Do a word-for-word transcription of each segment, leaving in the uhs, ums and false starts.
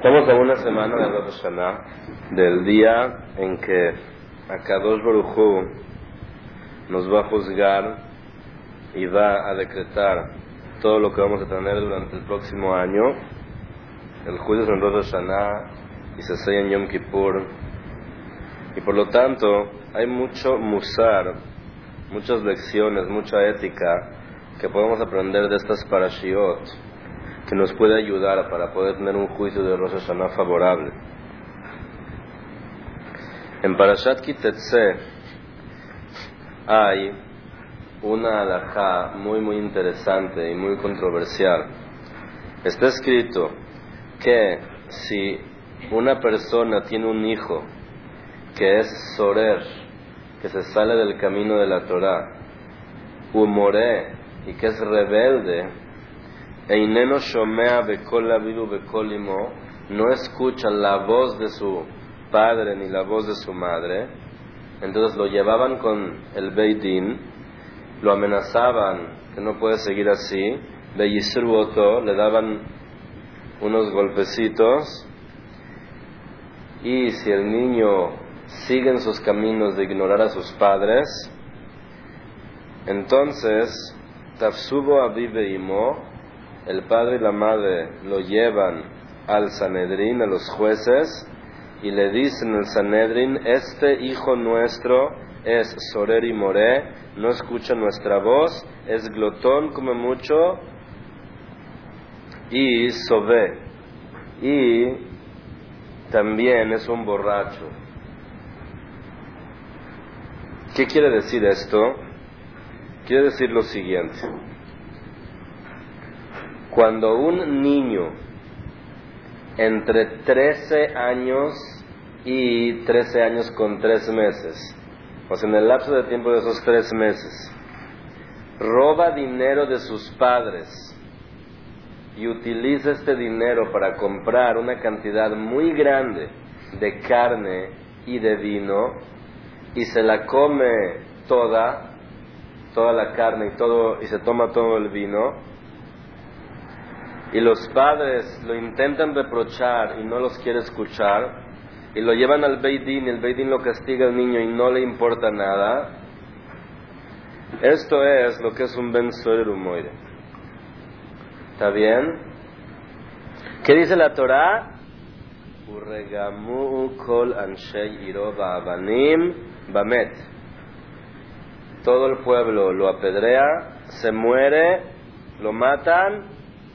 Estamos a una semana de Rosh Hashanah, del día en que Akadosh Baruj Hu nos va a juzgar y va a decretar todo lo que vamos a tener durante el próximo año. El juicio es en Rosh Hashanah y se sella en Yom Kippur, y por lo tanto hay mucho musar, muchas lecciones, mucha ética que podemos aprender de estas parashiot, que nos puede ayudar para poder tener un juicio de Rosh Hashanah favorable. En Parashat Ki Tetzeh hay una halajá muy muy interesante y muy controversial. Está escrito que si una persona tiene un hijo que es sorer, que se sale del camino de la Torah, humoré, y que es rebelde, Eineno shomea bekol avivu bekol imo, no escucha la voz de su padre ni la voz de su madre, entonces lo llevaban con el Beit Din, lo amenazaban que no puede seguir así, beyisru oto, le daban unos golpecitos, y si el niño sigue en sus caminos de ignorar a sus padres, entonces tafsubo avive imo, el padre y la madre lo llevan al Sanedrín, a los jueces, y le dicen al Sanedrín: este hijo nuestro es sorer y moré, no escucha nuestra voz, es glotón, come mucho, y sobé, y también es un borracho. ¿Qué quiere decir esto? Quiere decir lo siguiente: cuando un niño entre trece años y trece años con tres meses, o sea, en el lapso de tiempo de esos tres meses, roba dinero de sus padres y utiliza este dinero para comprar una cantidad muy grande de carne y de vino, y se la come toda, toda la carne y todo, y se toma todo el vino, y los padres lo intentan reprochar y no los quiere escuchar, y lo llevan al Beit Din, y el Beit Din lo castiga al niño y no le importa nada, esto es lo que es un Ben Sorer Umoire. ¿Está bien? ¿Qué dice la Torah? Urregamu kol anshei iro ba'avanim bamet. Todo el pueblo lo apedrea, se muere, lo matan,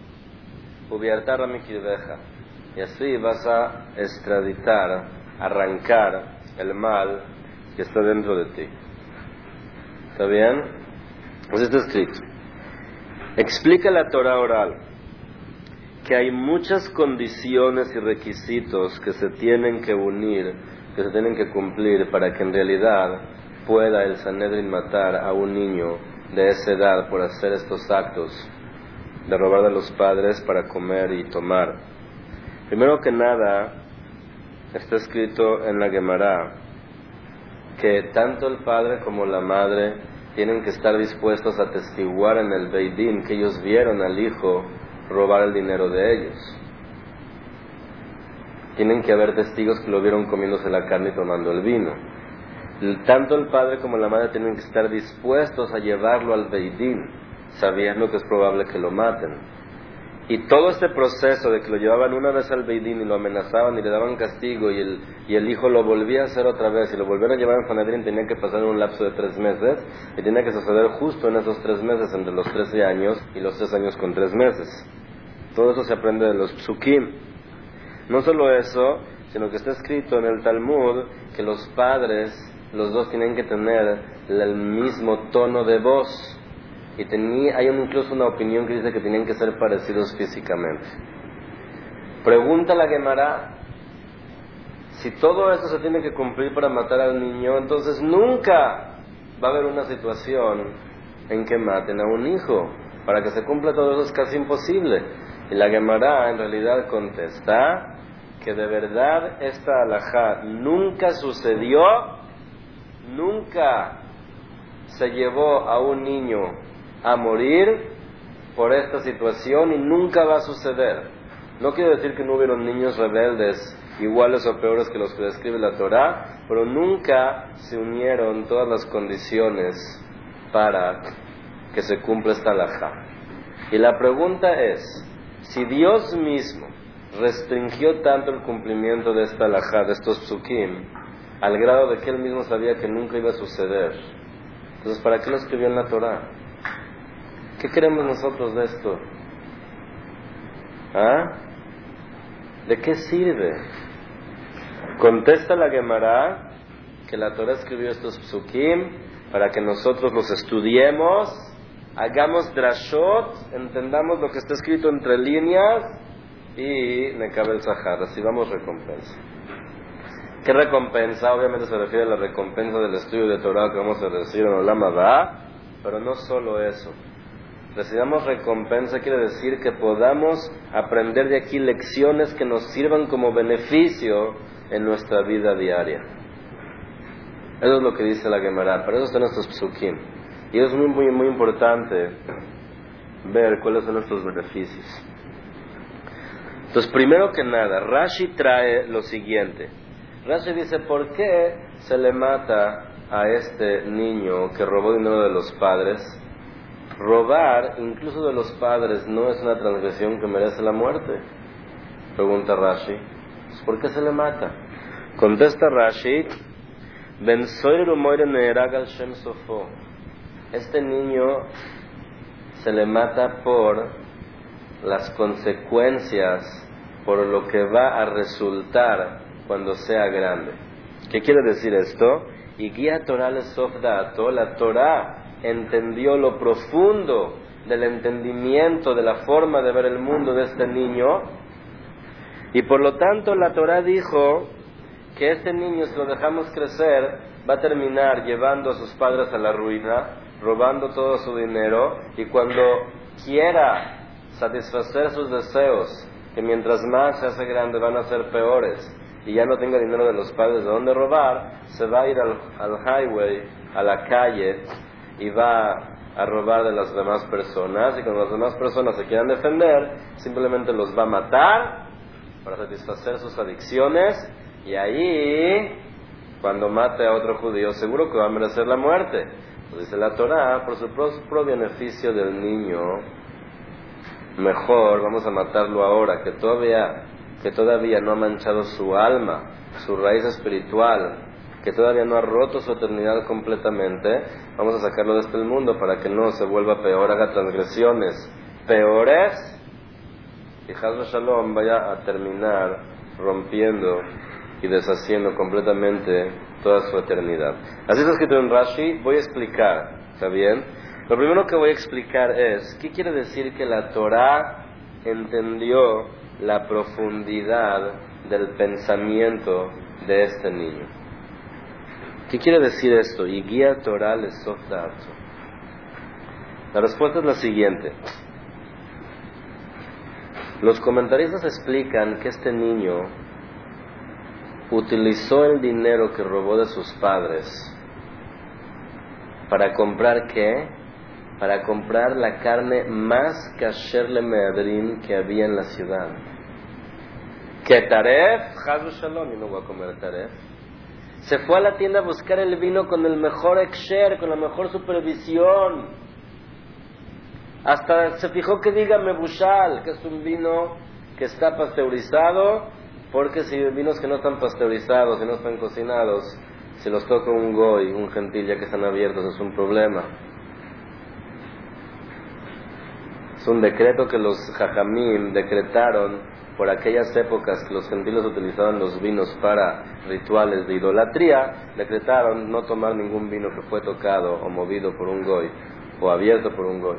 y así vas a extraditar, arrancar el mal que está dentro de ti. ¿Está bien? Pues está escrito. Explica la Torah oral que hay muchas condiciones y requisitos que se tienen que unir, que se tienen que cumplir para que en realidad pueda el Sanedrín matar a un niño de esa edad por hacer estos actos de robar de los padres para comer y tomar. Primero que nada, está escrito en la Gemara que tanto el padre como la madre tienen que estar dispuestos a testiguar en el Beit Din que ellos vieron al hijo robar el dinero de ellos. Tienen que haber testigos que lo vieron comiéndose la carne y tomando el vino. Tanto el padre como la madre tienen que estar dispuestos a llevarlo al Beit Din, sabiendo que es probable que lo maten. Y todo este proceso de que lo llevaban una vez al Beit Din y lo amenazaban y le daban castigo, y el, y el hijo lo volvía a hacer otra vez y lo volvieron a llevar al Sanedrín, tenía que pasar un lapso de tres meses, y tenía que suceder justo en esos tres meses, entre los trece años y los tres años con tres meses. Todo eso se aprende de los psukim. No solo eso, sino que está escrito en el Talmud que los padres, los dos tienen que tener el mismo tono de voz. Y tenía, hay incluso una opinión que dice que tenían que ser parecidos físicamente. Pregunta la Gemara: si todo eso se tiene que cumplir para matar al niño, entonces nunca va a haber una situación en que maten a un hijo. Para que se cumpla todo eso es casi imposible. Y la Gemara en realidad contesta que de verdad esta halajá nunca sucedió, nunca se llevó a un niño a morir por esta situación, y nunca va a suceder. No quiere decir que no hubieron niños rebeldes iguales o peores que los que describe la Torá, pero nunca se unieron todas las condiciones para que se cumpla esta halajá. Y la pregunta es, si Dios mismo restringió tanto el cumplimiento de esta halajá, de estos psukim, al grado de que él mismo sabía que nunca iba a suceder, entonces ¿para qué lo escribió en la Torá? ¿Qué queremos nosotros de esto? ¿Ah? ¿De qué sirve? Contesta la Gemara que la Torá escribió estos psukim para que nosotros los estudiemos, hagamos drashot, entendamos lo que está escrito entre líneas y nekabel sahar, recibamos recompensa. ¿Qué recompensa? Obviamente se refiere a la recompensa del estudio de Torah que vamos a recibir en Olam Haba, pero no solo eso. Recibamos recompensa quiere decir que podamos aprender de aquí lecciones que nos sirvan como beneficio en nuestra vida diaria. Eso es lo que dice la Gemara, para eso están estos psukim. Y es muy, muy, muy importante ver cuáles son estos beneficios. Entonces, primero que nada, Rashi trae lo siguiente. Rashi dice, ¿por qué se le mata a este niño que robó dinero de los padres? Robar, incluso de los padres, no es una transgresión que merece la muerte. Pregunta Rashi, ¿por qué se le mata? Contesta Rashi, Ben Soir Umoire Neerag al Shem Sofo. Este niño se le mata por las consecuencias, por lo que va a resultar cuando sea grande. ¿Qué quiere decir esto? Y guía Torah le sofdato, la Torah entendió lo profundo del entendimiento de la forma de ver el mundo de este niño, y por lo tanto la Torah dijo que este niño, si lo dejamos crecer, va a terminar llevando a sus padres a la ruina, robando todo su dinero, y cuando quiera satisfacer sus deseos, que mientras más se hace grande van a ser peores, y ya no tenga dinero de los padres de dónde robar, se va a ir al, al highway, a la calle, y va a robar de las demás personas, y cuando las demás personas se quieran defender, simplemente los va a matar para satisfacer sus adicciones, y ahí, cuando mate a otro judío, seguro que va a merecer la muerte. Pues dice la Torah, por su propio beneficio del niño, mejor vamos a matarlo ahora, que todavía, que todavía no ha manchado su alma, su raíz espiritual, que todavía no ha roto su eternidad completamente. Vamos a sacarlo de este mundo para que no se vuelva peor, haga transgresiones peores, y Hazbe Shalom vaya a terminar rompiendo y deshaciendo completamente toda su eternidad. Así está escrito en Rashi. Voy a explicar, ¿está bien? Lo primero que voy a explicar es, ¿qué quiere decir que la Torah entendió la profundidad del pensamiento de este niño? ¿Qué quiere decir esto? Y guía Torah le sofdato. La respuesta es la siguiente. Los comentaristas explican que este niño utilizó el dinero que robó de sus padres para comprar ¿qué? Para comprar la carne más kasher le meadrin que había en la ciudad. ¿Qué taref? Hazbe Shalom, y no voy a comer taref. Se fue a la tienda a buscar el vino con el mejor eksher, con la mejor supervisión. Hasta se fijó que diga mebushal, que es un vino que está pasteurizado, porque si vinos que no están pasteurizados y no están cocinados, si los toca un goy, un gentil, ya que están abiertos, es un problema. Es un decreto que los jajamim decretaron por aquellas épocas que los gentiles utilizaban los vinos para rituales de idolatría. Decretaron no tomar ningún vino que fue tocado o movido por un goy o abierto por un goy.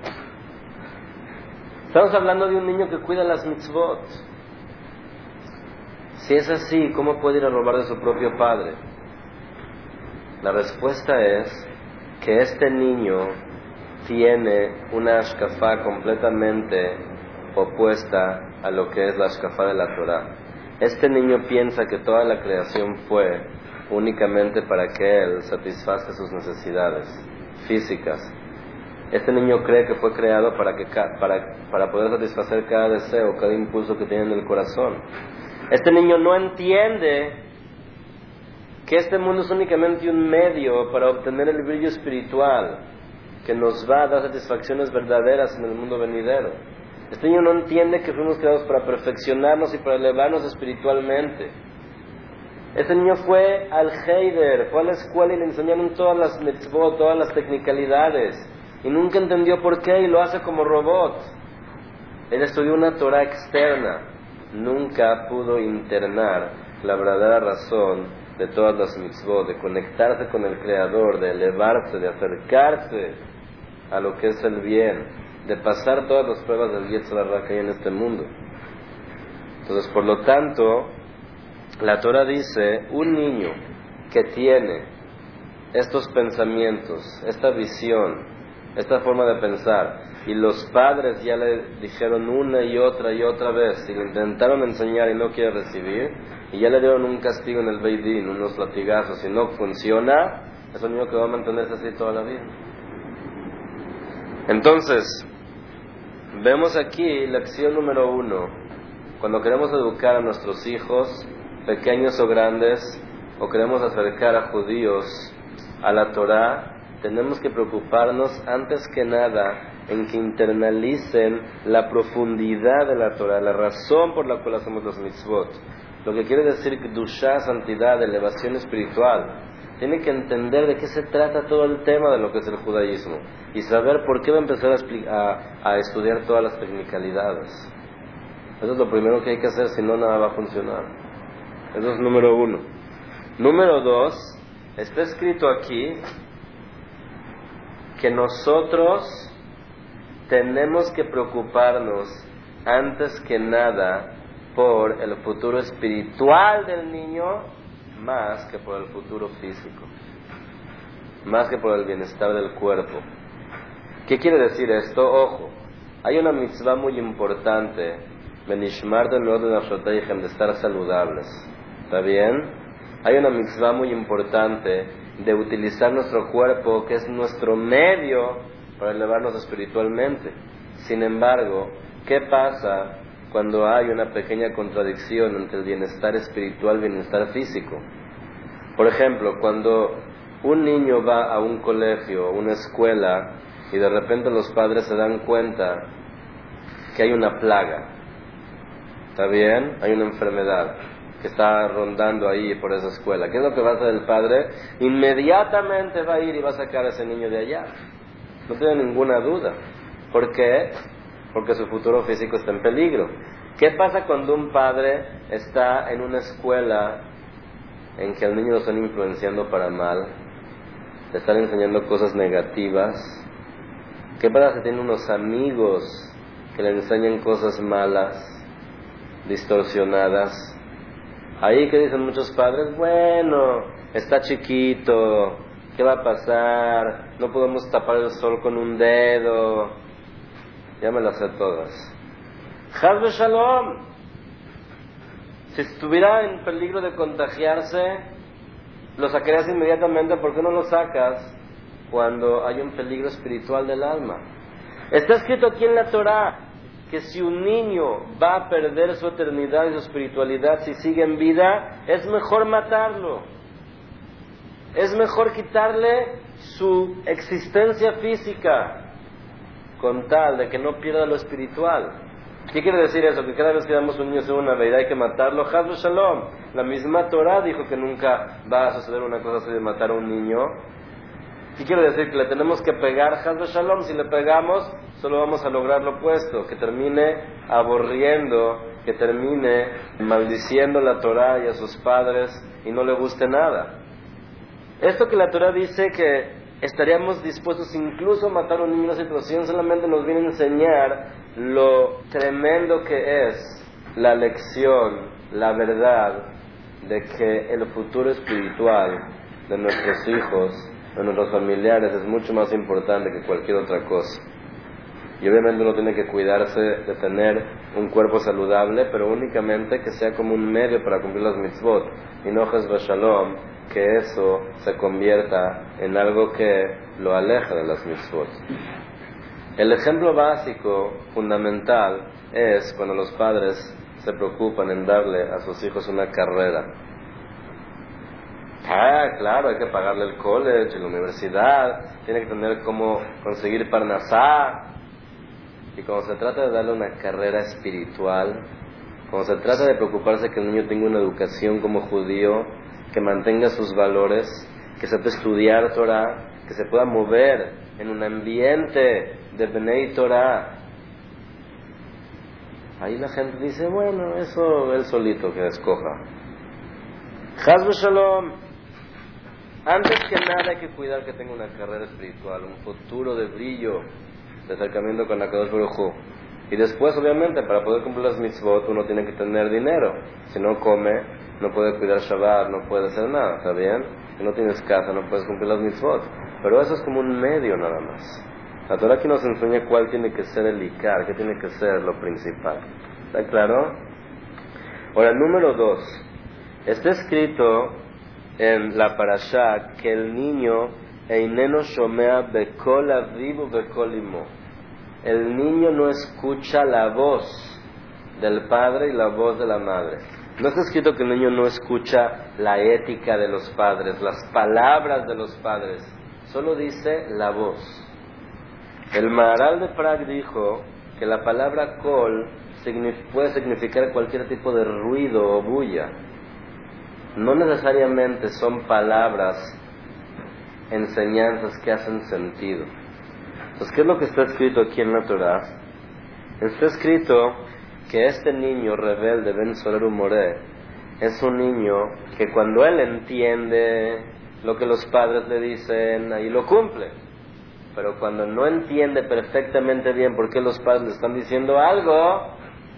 Estamos hablando de un niño que cuida las mitzvot. Si es así, ¿cómo puede ir a robar de su propio padre? La respuesta es que este niño tiene una ashkafá completamente opuesta a lo que es la ashkafá de la Torah. Este niño piensa que toda la creación fue únicamente para que él satisfaga sus necesidades físicas, Este niño cree que fue creado para, que, para, para poder satisfacer cada deseo, cada impulso que tiene en el corazón. Este niño no entiende que este mundo es únicamente un medio para obtener el brillo espiritual que nos va a dar satisfacciones verdaderas en el mundo venidero. Este niño no entiende que fuimos creados para perfeccionarnos y para elevarnos espiritualmente. Este niño fue al Heider, fue a la escuela y le enseñaron todas las mitzvot, todas las technicalidades, y nunca entendió por qué y lo hace como robot. Él estudió una Torah externa, nunca pudo internar la verdadera razón de todas las mitzvot, de conectarse con el Creador, de elevarse, de acercarse a lo que es el bien, de pasar todas las pruebas del Yetzer Hara que hay en este mundo. Entonces, por lo tanto, la Torah dice, un niño que tiene estos pensamientos, esta visión, esta forma de pensar, y los padres ya le dijeron una y otra y otra vez, y le intentaron enseñar y no quiere recibir, y ya le dieron un castigo en el Beit Din, unos latigazos, y no funciona, es un niño que va a mantenerse así toda la vida. Entonces, vemos aquí lección número uno. Cuando queremos educar a nuestros hijos, pequeños o grandes, o queremos acercar a judíos a la Torah, tenemos que preocuparnos antes que nada en que internalicen la profundidad de la Torah, la razón por la cual hacemos los mitzvot. Lo que quiere decir Kedushá, santidad, elevación espiritual. Tiene que entender de qué se trata todo el tema de lo que es el judaísmo y saber por qué va a empezar a, a, a estudiar todas las technicalidades. Eso es lo primero que hay que hacer, si no nada va a funcionar. Eso es número uno. Número dos, está escrito aquí que nosotros tenemos que preocuparnos antes que nada por el futuro espiritual del niño más que por el futuro físico, más que por el bienestar del cuerpo. ¿Qué quiere decir esto? Ojo, hay una mitzvah muy importante, benishmar del orden de estar saludables. ¿Está bien? Hay una mitzvah muy importante de utilizar nuestro cuerpo, que es nuestro medio para elevarnos espiritualmente. Sin embargo, ¿qué pasa cuando hay una pequeña contradicción entre el bienestar espiritual y el bienestar físico? Por ejemplo, cuando un niño va a un colegio, una escuela, y de repente los padres se dan cuenta que hay una plaga, ¿está bien? Hay una enfermedad que está rondando ahí por esa escuela. ¿Qué es lo que va a hacer el padre? Inmediatamente va a ir y va a sacar a ese niño de allá. No tiene ninguna duda. ¿Por qué? Porque su futuro físico está en peligro. ¿Qué pasa cuando un padre está en una escuela en que al niño lo están influenciando para mal, le están enseñando cosas negativas? ¿Qué pasa si tiene unos amigos que le enseñan cosas malas, distorsionadas? Ahí que dicen muchos padres, bueno, está chiquito, ¿qué va a pasar? No podemos tapar el sol con un dedo. Ya me las sé todas. Hazbe Shalom. Si estuviera en peligro de contagiarse, lo sacarías inmediatamente. ¿Por qué no lo sacas cuando hay un peligro espiritual del alma? Está escrito aquí en la Torah que si un niño va a perder su eternidad y su espiritualidad si sigue en vida, es mejor matarlo. Es mejor quitarle su existencia física con tal de que no pierda lo espiritual. ¿Qué quiere decir eso? Que cada vez que damos un niño según una verdad hay que matarlo. Hazlo Shalom. La misma Torah dijo que nunca va a suceder una cosa así de matar a un niño. ¿Qué quiere decir? Que le tenemos que pegar. Hazlo Shalom. Si le pegamos, solo vamos a lograr lo opuesto, que termine aburriendo, que termine maldiciendo la Torah y a sus padres y no le guste nada. Esto que la Torah dice que estaríamos dispuestos incluso a matar a un niño en una situación, solamente nos viene a enseñar lo tremendo que es la lección, la verdad de que el futuro espiritual de nuestros hijos, de nuestros familiares, es mucho más importante que cualquier otra cosa. Y obviamente uno tiene que cuidarse de tener un cuerpo saludable, pero únicamente que sea como un medio para cumplir las mitzvot, y no Hazbe Shalom, que eso se convierta en algo que lo aleja de las mitzvot. El ejemplo básico, fundamental, es cuando los padres se preocupan en darle a sus hijos una carrera. Ah, claro, hay que pagarle el college, la universidad, tiene que tener cómo conseguir parnasá. Y cuando se trata de darle una carrera espiritual, cuando se trata de preocuparse que el niño tenga una educación como judío, que mantenga sus valores, que sepa estudiar Torah, que se pueda mover en un ambiente de Bnei Torah, ahí la gente dice, bueno, eso él solito que escoja. Chas v'shalom. Antes que nada hay que cuidar que tenga una carrera espiritual, un futuro de brillo, de acercamiento con la Kadosh Baruj Hu. Y después, obviamente, para poder cumplir las mitzvot, uno tiene que tener dinero. Si no come, no puede cuidar Shabbat, no puede hacer nada, ¿está bien? Si no tienes casa, no puedes cumplir las mitzvot. Pero eso es como un medio nada más. La Torah aquí nos enseña cuál tiene que ser el ikar, qué tiene que ser lo principal. ¿Está claro? Ahora, número dos. Está escrito en la parashá que el niño eineno shomea bekol aviv bekol imo. El niño no escucha la voz del padre y la voz de la madre. No está escrito que el niño no escucha la ética de los padres, las palabras de los padres. Solo dice la voz. El Maharal de Prague dijo que la palabra kol puede significar cualquier tipo de ruido o bulla. No necesariamente son palabras, enseñanzas que hacen sentido. Entonces, ¿qué es lo que está escrito aquí en la Torah? Está escrito que este niño rebelde, Ben Soler Umoré, es un niño que cuando él entiende lo que los padres le dicen, ahí lo cumple. Pero cuando no entiende perfectamente bien por qué los padres le están diciendo algo,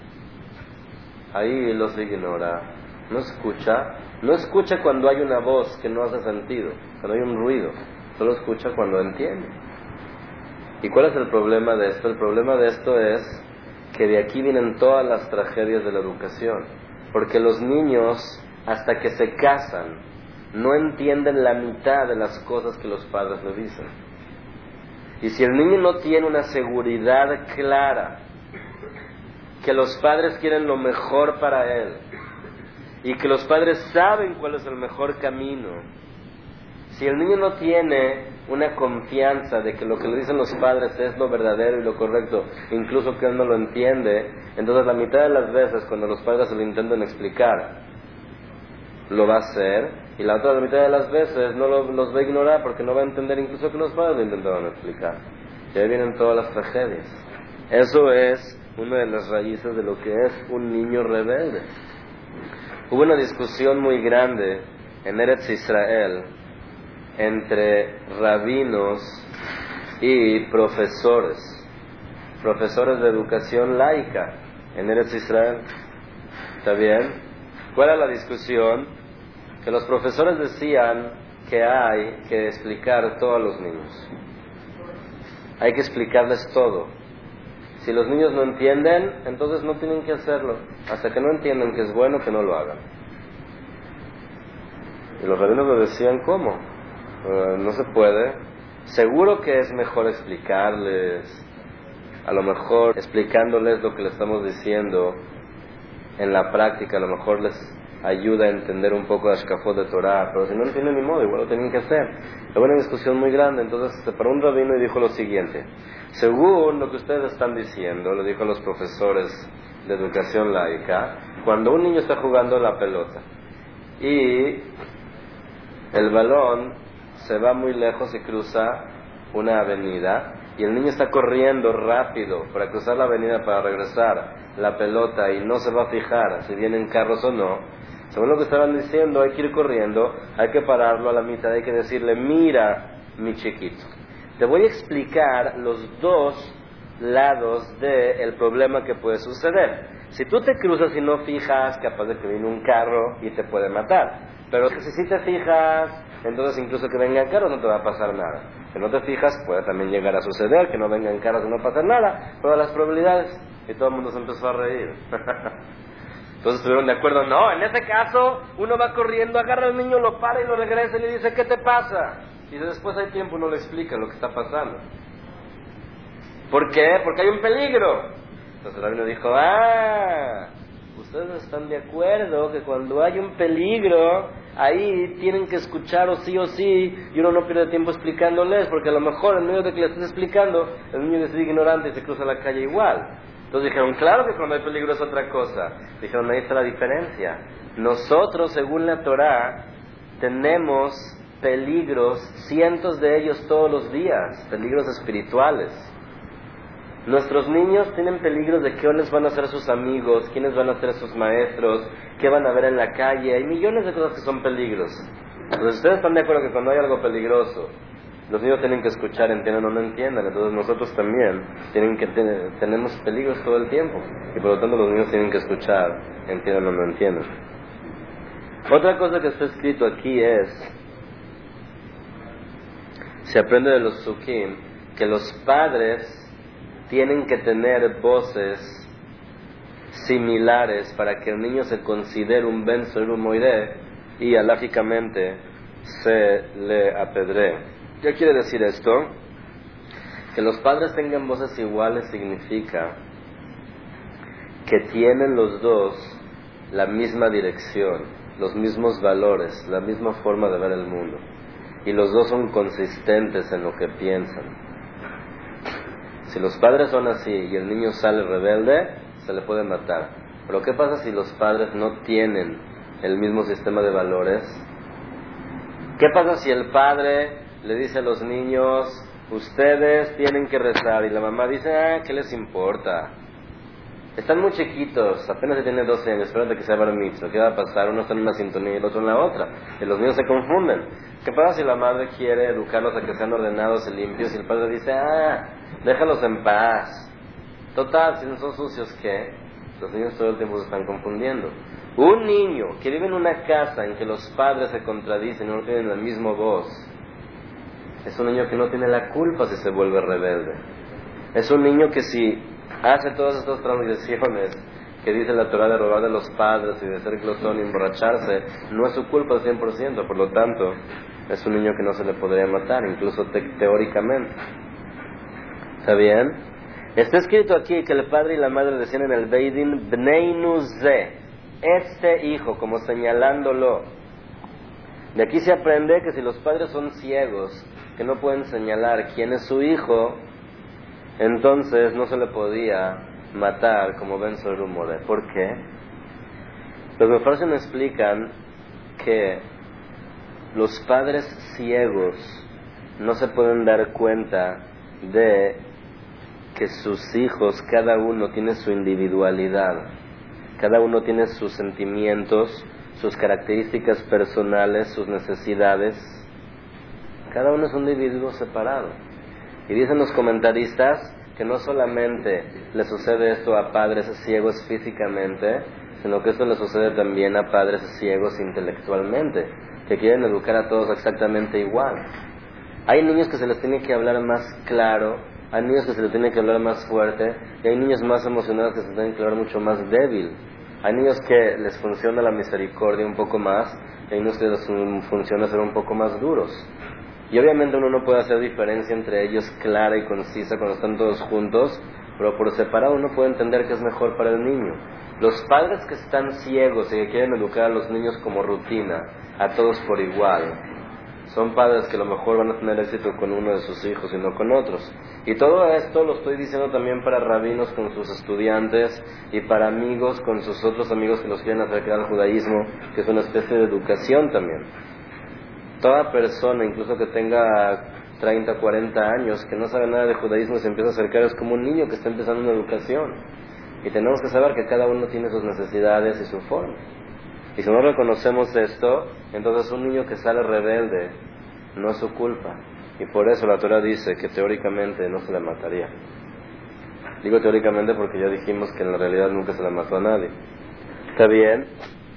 ahí los ignora, no escucha. No escucha cuando hay una voz que no hace sentido, cuando hay un ruido. Solo escucha cuando entiende. ¿Y cuál es el problema de esto? El problema de esto es que de aquí vienen todas las tragedias de la educación. Porque los niños, hasta que se casan, no entienden la mitad de las cosas que los padres le dicen. Y si el niño no tiene una seguridad clara, que los padres quieren lo mejor para él, y que los padres saben cuál es el mejor camino, si el niño no tiene una confianza de que lo que le dicen los padres es lo verdadero y lo correcto, incluso que él no lo entiende, entonces la mitad de las veces cuando los padres se lo intentan explicar, lo va a hacer, y la otra mitad de las veces no lo, los va a ignorar porque no va a entender incluso que los padres lo intentaron explicar. Y ahí vienen todas las tragedias. Eso es una de las raíces de lo que es un niño rebelde. Hubo una discusión muy grande en Eretz Israel entre rabinos y profesores, profesores de educación laica en Eretz Israel. ¿Está bien? ¿Cuál era la discusión? Que los profesores decían que hay que explicar todo a los niños. Hay que explicarles todo. Si los niños no entienden, entonces no tienen que hacerlo. Hasta que no entiendan que es bueno, que no lo hagan. Y los rabinos lo decían, ¿cómo? Uh, no se puede. Seguro que es mejor explicarles, a lo mejor explicándoles lo que les estamos diciendo en la práctica, a lo mejor les ayuda a entender un poco de Ashkafot de Torah, pero si no entienden ni modo, igual lo tienen que hacer. Hubo una discusión muy grande, entonces se paró un rabino y dijo lo siguiente: según lo que ustedes están diciendo, lo dijo a los profesores de educación laica, cuando un niño está jugando la pelota y el balón se va muy lejos y cruza una avenida, y el niño está corriendo rápido para cruzar la avenida para regresar la pelota y no se va a fijar si vienen carros o no, según lo que estaban diciendo, hay que ir corriendo, hay que pararlo a la mitad, hay que decirle: mira, mi chiquito, te voy a explicar los dos lados del problema que puede suceder. Si tú te cruzas y no fijas, capaz de que viene un carro y te puede matar. Pero si sí te fijas, entonces incluso que vengan carros no te va a pasar nada. Si no te fijas, puede también llegar a suceder que no vengan carros y no pasa nada. Todas las probabilidades. Y todo el mundo se empezó a reír. Entonces estuvieron de acuerdo: no, en ese caso uno va corriendo, agarra al niño, lo para y lo regresa y le dice: ¿qué te pasa? Y después hay tiempo, uno le explica lo que está pasando. ¿Por qué? Porque hay un peligro. Entonces el rabino dijo, ah, ustedes están de acuerdo que cuando hay un peligro, ahí tienen que escuchar o sí o sí, y uno no pierde tiempo explicándoles, porque a lo mejor en medio de que les estés explicando, el niño decide ignorante y se cruza la calle igual. Entonces dijeron, claro que cuando hay peligro es otra cosa. Dijeron, ahí está la diferencia. Nosotros, según la Torá, tenemos peligros, cientos de ellos todos los días, peligros espirituales. Nuestros niños tienen peligros de qué les van a hacer sus amigos, quiénes van a ser sus maestros, qué van a ver en la calle. Hay millones de cosas que son peligros. Entonces, ustedes están de acuerdo que cuando hay algo peligroso, los niños tienen que escuchar, entiendan o no entiendan. Entonces nosotros también tienen que tener, tenemos peligros todo el tiempo. Y por lo tanto los niños tienen que escuchar, entiendan o no entiendan. Otra cosa que está escrito aquí es, se aprende de los Sukkim, que los padres tienen que tener voces similares para que el niño se considere un Ben Soru Moiré y alágicamente se le apedree. ¿Qué quiere decir esto? Que los padres tengan voces iguales significa que tienen los dos la misma dirección, los mismos valores, la misma forma de ver el mundo, y los dos son consistentes en lo que piensan. Si los padres son así y el niño sale rebelde, se le puede matar. Pero ¿qué pasa si los padres no tienen el mismo sistema de valores? ¿Qué pasa si el padre le dice a los niños, ustedes tienen que rezar, y la mamá dice, ah, ¿qué les importa? Están muy chiquitos, apenas se tienen doce años, espérate que sea bar mitzvah, ¿qué va a pasar? Uno está en una sintonía y el otro en la otra, y los niños se confunden. ¿Qué pasa si la madre quiere educarlos a que sean ordenados y limpios, y el padre dice, ah, déjalos en paz? Total, si no son sucios, ¿qué? Los niños todo el tiempo se están confundiendo. Un niño que vive en una casa en que los padres se contradicen y no tienen la misma voz, es un niño que no tiene la culpa si se vuelve rebelde. Es un niño que si hace todas estas transgresiones que dice la Torah de robar de los padres y de ser glotón y emborracharse, no es su culpa al cien por ciento, por lo tanto, es un niño que no se le podría matar, incluso te teóricamente. ¿Está bien? Está escrito aquí que el padre y la madre decían en el Beidin, Bneinu ze, este hijo, como señalándolo. De aquí se aprende que si los padres son ciegos, que no pueden señalar quién es su hijo, entonces no se le podía matar como Ben Soru Moiré. ¿Por qué? Los Mefarshim explican que los padres ciegos no se pueden dar cuenta de que sus hijos, cada uno tiene su individualidad, cada uno tiene sus sentimientos, sus características personales, sus necesidades. Cada uno es un individuo separado. Y dicen los comentaristas que no solamente le sucede esto a padres ciegos físicamente, sino que esto le sucede también a padres ciegos intelectualmente, que quieren educar a todos exactamente igual. Hay niños que se les tiene que hablar más claro, hay niños que se les tiene que hablar más fuerte, y hay niños más emocionados que se tienen que hablar mucho más débil. Hay niños que les funciona la misericordia un poco más, y hay niños que les funciona ser un poco más duros. Y obviamente uno no puede hacer diferencia entre ellos clara y concisa cuando están todos juntos, pero por separado uno puede entender que es mejor para el niño. Los padres que están ciegos y que quieren educar a los niños como rutina, a todos por igual, son padres que a lo mejor van a tener éxito con uno de sus hijos y no con otros. Y todo esto lo estoy diciendo también para rabinos con sus estudiantes y para amigos con sus otros amigos que los quieren acercar al judaísmo, que es una especie de educación también. Toda persona, incluso que tenga treinta, cuarenta años, que no sabe nada de judaísmo y se empieza a acercar, es como un niño que está empezando una educación. Y tenemos que saber que cada uno tiene sus necesidades y su forma. Y si no reconocemos esto, entonces un niño que sale rebelde no es su culpa. Y por eso la Torah dice que teóricamente no se le mataría. Digo teóricamente porque ya dijimos que en la realidad nunca se le mató a nadie. ¿Está bien?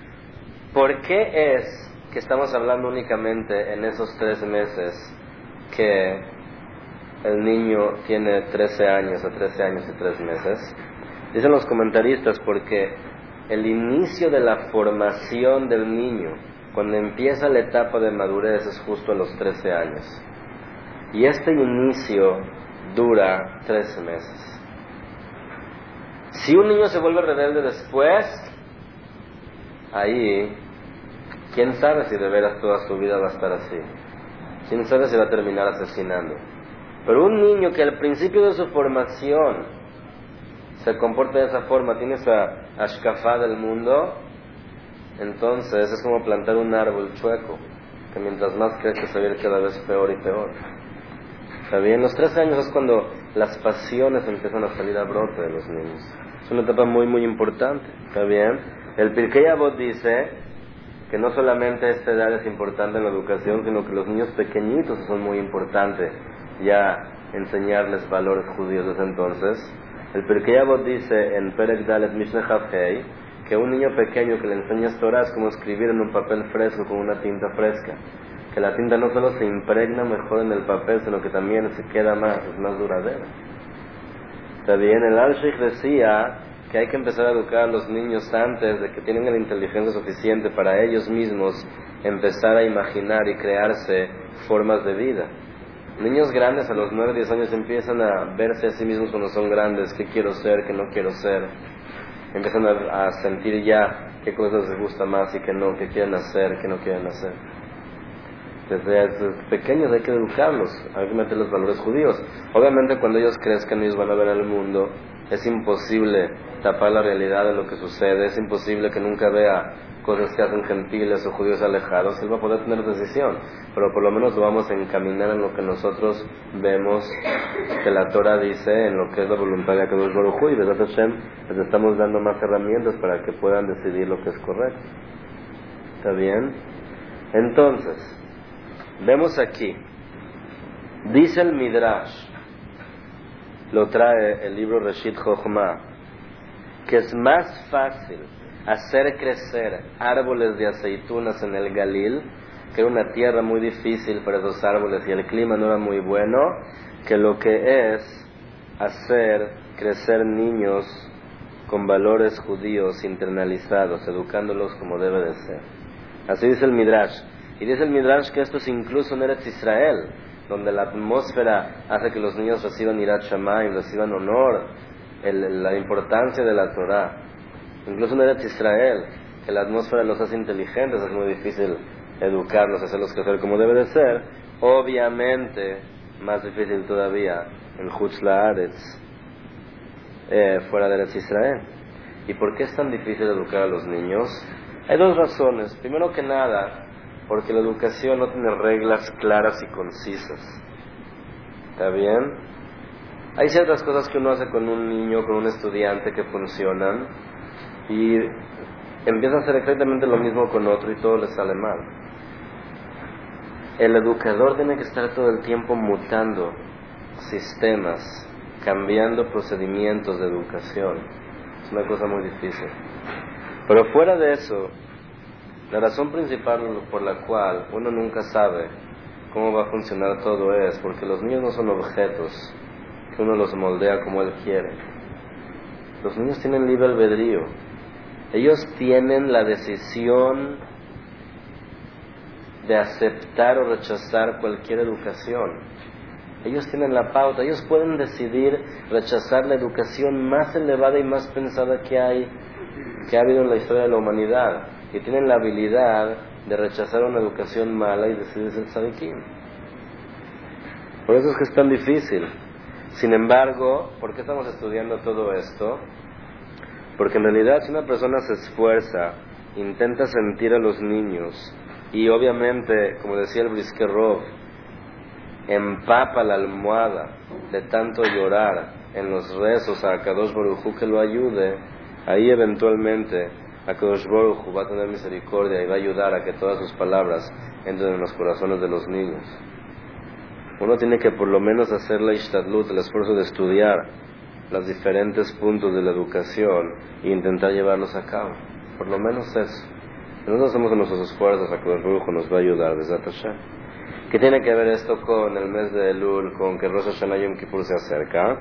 ¿Por qué es que estamos hablando únicamente en esos tres meses que el niño tiene trece años a trece años y tres meses? Dicen los comentaristas porque el inicio de la formación del niño, cuando empieza la etapa de madurez, es justo a los trece años. Y este inicio dura trece meses. Si un niño se vuelve rebelde después, ahí, quién sabe si de veras toda su vida va a estar así. Quién sabe si va a terminar asesinando. Pero un niño que al principio de su formación se comporta de esa forma, tiene esa ashkafá del mundo, entonces es como plantar un árbol chueco, que mientras más crece se va a ir cada vez peor y peor. ¿Está bien? Los trece años es cuando las pasiones empiezan a salir a brote de los niños. Es una etapa muy muy importante. ¿Está bien? El Pirkei Avot dice que no solamente esta edad es importante en la educación, sino que los niños pequeñitos son muy importantes ya enseñarles valores judíos desde entonces. El Pirkei Avot dice en Perek Dalet Mishneh Chaf Hei que un niño pequeño que le enseñas Torah es como escribir en un papel fresco con una tinta fresca. Que la tinta no solo se impregna mejor en el papel, sino que también se queda más, es más duradera. Está bien, el Al-Sheikh decía que hay que empezar a educar a los niños antes de que tienen la inteligencia suficiente para ellos mismos empezar a imaginar y crearse formas de vida. Niños grandes a los nueve, diez años empiezan a verse a sí mismos cuando son grandes, qué quiero ser, qué no quiero ser. Empiezan a, a sentir ya qué cosas les gusta más y qué no, qué quieren hacer, qué no quieren hacer. Desde pequeños hay que educarlos, hay que meter los valores judíos. Obviamente cuando ellos crezcan ellos van a ver el mundo, es imposible tapar la realidad de lo que sucede, es imposible que nunca vea cosas que hacen gentiles o judíos alejados, él va a poder tener decisión, pero por lo menos lo vamos a encaminar en lo que nosotros vemos que la Torah dice, en lo que es la voluntad de Akadosh Baruj Hu, y Bezat Hashem les estamos dando más herramientas para que puedan decidir lo que es correcto. ¿Está bien? Entonces, vemos aquí, dice el Midrash, lo trae el libro Reshit Chochmah, que es más fácil hacer crecer árboles de aceitunas en el Galil, que era una tierra muy difícil para esos árboles y el clima no era muy bueno, que lo que es hacer crecer niños con valores judíos internalizados, educándolos como debe de ser. Así dice el Midrash. Y dice el Midrash que esto es incluso en Eretz Israel, donde la atmósfera hace que los niños reciban Irat Shamayim, reciban honor, el, la importancia de la Torah. Incluso en Eretz Israel, que la atmósfera los hace inteligentes, es muy difícil educarlos, hacerlos crecer como debe de ser. Obviamente, más difícil todavía en Chutz La'aretz, eh, fuera de Eretz Israel. ¿Y por qué es tan difícil educar a los niños? Hay dos razones. Primero que nada, porque la educación no tiene reglas claras y concisas. ¿Está bien? Hay ciertas cosas que uno hace con un niño, con un estudiante que funcionan, y empieza a hacer exactamente lo mismo con otro y todo le sale mal. El educador tiene que estar todo el tiempo mutando sistemas, cambiando procedimientos de educación. Es una cosa muy difícil. Pero fuera de eso, la razón principal por la cual uno nunca sabe cómo va a funcionar todo es porque los niños no son objetos que uno los moldea como él quiere. Los niños tienen libre albedrío. Ellos tienen la decisión de aceptar o rechazar cualquier educación. Ellos tienen la pauta. Ellos pueden decidir rechazar la educación más elevada y más pensada que hay, que ha habido en la historia de la humanidad. Y tienen la habilidad de rechazar una educación mala y decidir ser tzadikim. Por eso es que es tan difícil. Sin embargo, ¿por qué estamos estudiando todo esto? Porque en realidad si una persona se esfuerza, intenta sentir a los niños, y obviamente, como decía el Brisker Rov, empapa la almohada de tanto llorar en los rezos a Akadosh Baruj Hu que lo ayude, ahí eventualmente Akadosh Baruj Hu va a tener misericordia y va a ayudar a que todas sus palabras entren en los corazones de los niños. Uno tiene que por lo menos hacer la ishtadlut, el esfuerzo de estudiar los diferentes puntos de la educación e intentar llevarlos a cabo. Por lo menos eso. Si nosotros hacemos nuestros esfuerzos, Akadosh Baruj Hu nos va a ayudar, Bezat Hashem. ¿Qué tiene que ver esto con el mes de Elul, con que Rosh Hashanah Yom Kippur se acerca?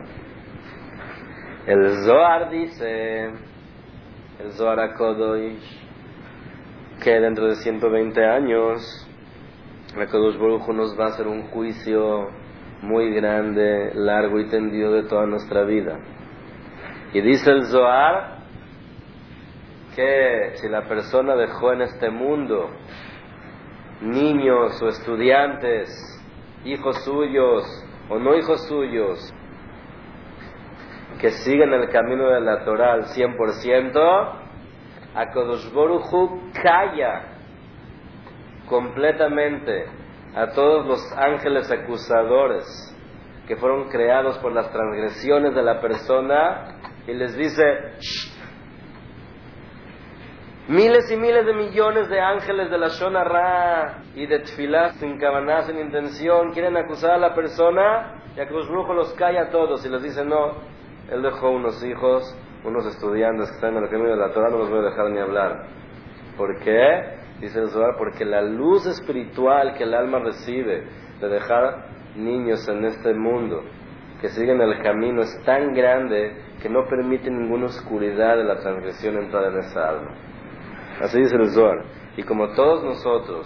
El Zohar dice, el Zohar HaKodosh, que dentro de ciento veinte años, Akadosh Baruj Hu nos va a hacer un juicio muy grande, largo y tendido de toda nuestra vida. Y dice el Zohar que si la persona dejó en este mundo niños o estudiantes, hijos suyos o no hijos suyos, que siguen el camino de la Torah al cien por ciento, HaKadosh Baruj Hu calla completamente a todos los ángeles acusadores que fueron creados por las transgresiones de la persona y les dice: Shh. Miles y miles de millones de ángeles de la Shona Ra y de Tfilah sin kavaná, sin intención, quieren acusar a la persona, y HaKadosh Baruj Hu los calla a todos y les dice: no, él dejó unos hijos, unos estudiantes que están en el camino de la Torah, no los voy a dejar ni hablar. ¿Por qué? Dice el Zohar, porque la luz espiritual que el alma recibe de dejar niños en este mundo que siguen el camino es tan grande que no permite ninguna oscuridad de la transgresión entrar en esa alma. Así dice el Zohar. Y como todos nosotros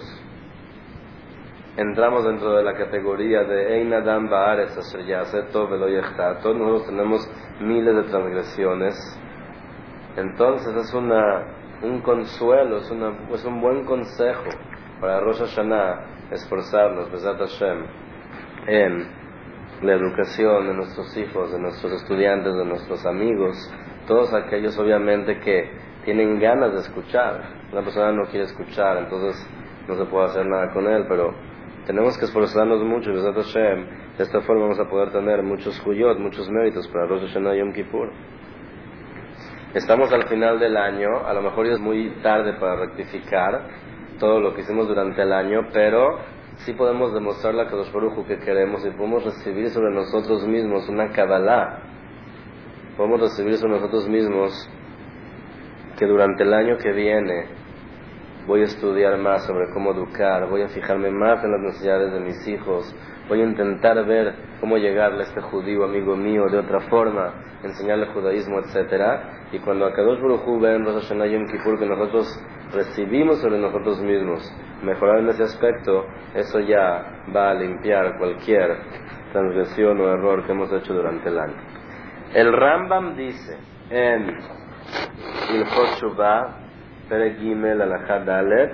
entramos dentro de la categoría de Ein Adam Ba'aretz Asher Ya'aseh Tov Velo Yechta, todos nosotros tenemos miles de transgresiones, entonces es una un consuelo, es, una, es un buen consejo para Rosh Hashanah esforzarnos, Bezat Hashem, en la educación de nuestros hijos, de nuestros estudiantes, de nuestros amigos, todos aquellos obviamente que tienen ganas de escuchar. Una persona no quiere escuchar, entonces no se puede hacer nada con él, pero tenemos que esforzarnos mucho, Bezat Hashem. De esta forma vamos a poder tener muchos huyot, muchos méritos para Rosh Hashanah y Yom Kippur. Estamos al final del año, a lo mejor ya es muy tarde para rectificar todo lo que hicimos durante el año, pero sí podemos demostrarle a Kadosh Baruj Hu que queremos y podemos recibir sobre nosotros mismos una Kabbalah. Podemos recibir sobre nosotros mismos que durante el año que viene voy a estudiar más sobre cómo educar, voy a fijarme más en las necesidades de mis hijos, voy a intentar ver cómo llegarle a este judío amigo mío de otra forma, enseñarle judaísmo, etcétera. Y cuando HaKadosh Baruj Hu ve en Rosh Hashanah Yom Kippur que nosotros recibimos sobre nosotros mismos mejorar en ese aspecto, eso ya va a limpiar cualquier transgresión o error que hemos hecho durante el año. El Rambam dice en Ilchot Shuvah Perek Gimel Halakha Dalet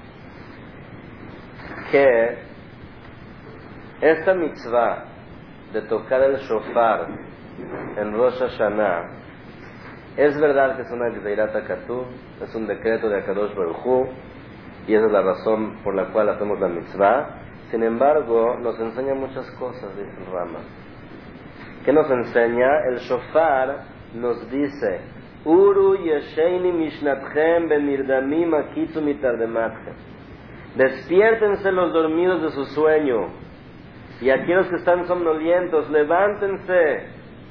que esta mitzvah de tocar el shofar en Rosh Hashanah es verdad que es una Gzeirat HaKatuv, es un decreto de HaKadosh Baruj Hu, y esa es la razón por la cual hacemos la mitzvah. Sin embargo, nos enseña muchas cosas, dice el Rama. ¿Qué nos enseña? El shofar nos dice: Uru yesheini mishnatchem benirdamim akitu mitardematchem. Despiértense los dormidos de su sueño, y aquellos que están somnolientos, levántense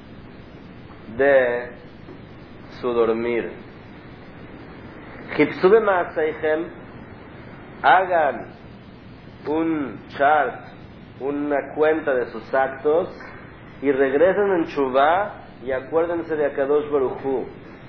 de su dormir. Hipsube ma'aseichem, hagan un chart, una cuenta de sus actos, y regresen en Shuvah y acuérdense de HaKadosh Baruj Hu.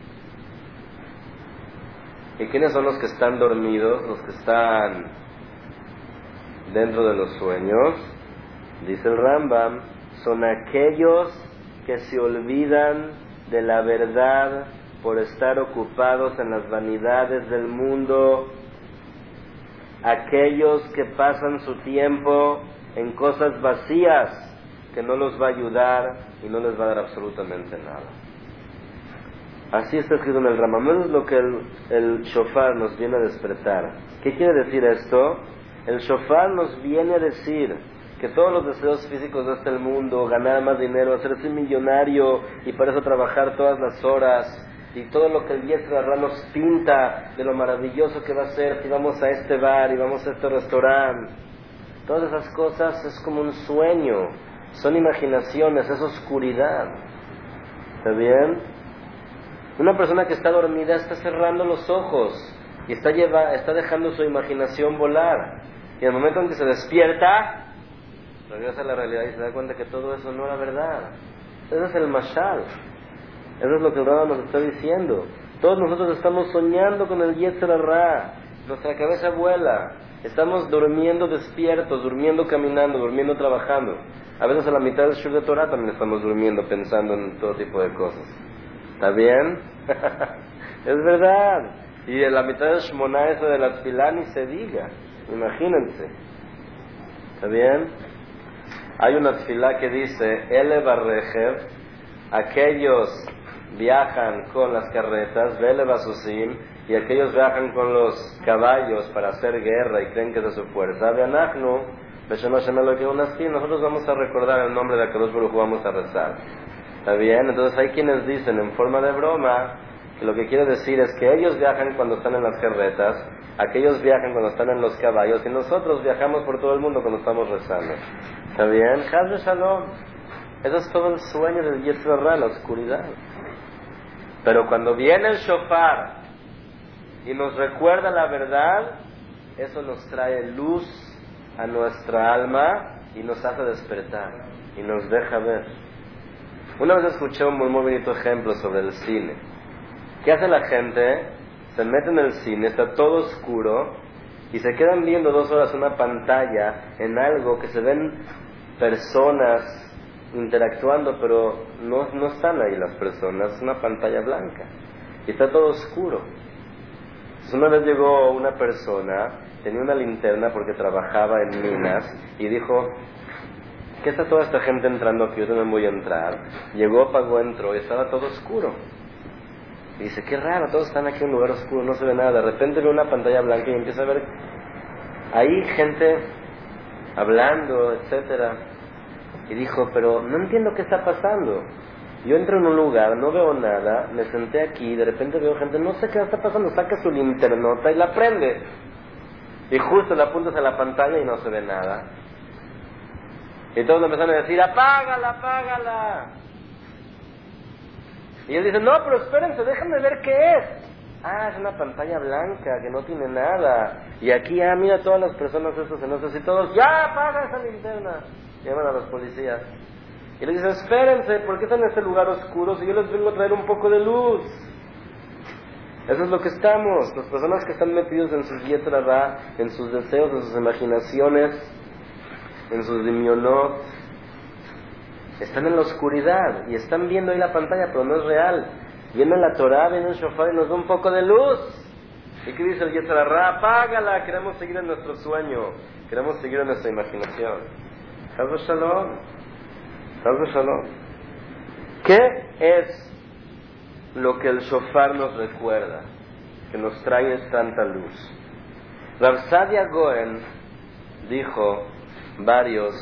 ¿Y quiénes son los que están dormidos? Los que están dentro de los sueños. Dice el Rambam, son aquellos que se olvidan de la verdad por estar ocupados en las vanidades del mundo, aquellos que pasan su tiempo en cosas vacías que no los va a ayudar y no les va a dar absolutamente nada. Así está escrito en el Rambam. Eso es lo que el, el shofar nos viene a despertar. ¿Qué quiere decir esto? El shofar nos viene a decir que todos los deseos físicos de este mundo, ganar más dinero, hacerse millonario y para eso trabajar todas las horas, y todo lo que el Yetzer Hara nos pinta de lo maravilloso que va a ser si vamos a este bar y vamos a este restaurante, todas esas cosas es como un sueño, son imaginaciones, es oscuridad. ¿Está bien? Una persona que está dormida está cerrando los ojos y está, lleva, está dejando su imaginación volar, y en el momento en que se despierta regresa a la realidad y se da cuenta que todo eso no era verdad. Ese es el mashal. Eso es lo que el Rambam nos está diciendo. Todos nosotros estamos soñando con el Yetzer Hara. nuestra cabeza vuela. Estamos durmiendo despiertos, durmiendo caminando, durmiendo trabajando. A veces a la mitad del Shur de Torah también estamos durmiendo, pensando en todo tipo de cosas. ¿Está bien? Es verdad. Y en la mitad del Shmoná, eso de la Tfilá, ni se diga. Imagínense. ¿Está bien? Hay una Tfilá que dice, Ele Barrejev, aquellos viajan con las carretas, Vele Basusim, y aquellos viajan con los caballos para hacer guerra y creen que es de su fuerza. Veanachnu, Beshem Hashem Elokeinu Nasi, nosotros vamos a recordar el nombre de Akadosh Baruj Hu, vamos a rezar. ¿Está bien? Entonces hay quienes dicen en forma de broma que lo que quiere decir es que ellos viajan cuando están en las carretas, aquellos viajan cuando están en los caballos, y nosotros viajamos por todo el mundo cuando estamos rezando. ¿Está bien? Chas Shalom. Eso es todo el sueño del Yetzer Hara, la oscuridad. Pero cuando viene el shofar y nos recuerda la verdad, eso nos trae luz a nuestra alma y nos hace despertar y nos deja ver. Una vez escuché un muy, muy bonito ejemplo sobre el cine. ¿Qué hace la gente? Se mete en el cine, está todo oscuro y se quedan viendo dos horas una pantalla en algo que se ven personas interactuando, pero no, no están ahí las personas, es una pantalla blanca y está todo oscuro. Entonces una vez llegó una persona, tenía una linterna porque trabajaba en minas y dijo, ¿qué está toda esta gente entrando aquí? Yo también voy a entrar. Llegó, pagó, entró y estaba todo oscuro. Y dice, qué raro, todos están aquí en un lugar oscuro, no se ve nada. De repente ve una pantalla blanca y empieza a ver ahí gente hablando, etcétera. Y dijo, pero no entiendo qué está pasando. Yo entro en un lugar, no veo nada, me senté aquí, de repente veo gente, no sé qué está pasando, saca su linternota y la prende. Y justo la apuntas a la pantalla y no se ve nada. Y todos empezaron a decir, apágala, apágala. Y él dice, no, pero espérense, déjenme ver qué es. Ah, es una pantalla blanca que no tiene nada. Y aquí, ah, mira todas las personas estos enosos y todos, ya, apaga esa linterna. Llaman a los policías. Y les dicen, espérense, ¿por qué están en este lugar oscuro si yo les vengo a traer un poco de luz? Eso es lo que estamos. Las personas que están metidos en sus Yetzer Hara, en sus deseos, en sus imaginaciones, en sus dimionot, están en la oscuridad y están viendo ahí la pantalla, pero no es real. Viene la Torah, viene el shofar y nos da un poco de luz. ¿Y qué dice el Yetzer Hara? Apágala, queremos seguir en nuestro sueño, queremos seguir en nuestra imaginación. Chas Shalom. Chas Shalom. ¿Qué es lo que el shofar nos recuerda, que nos trae tanta luz? Rav Sadia Goen dijo varios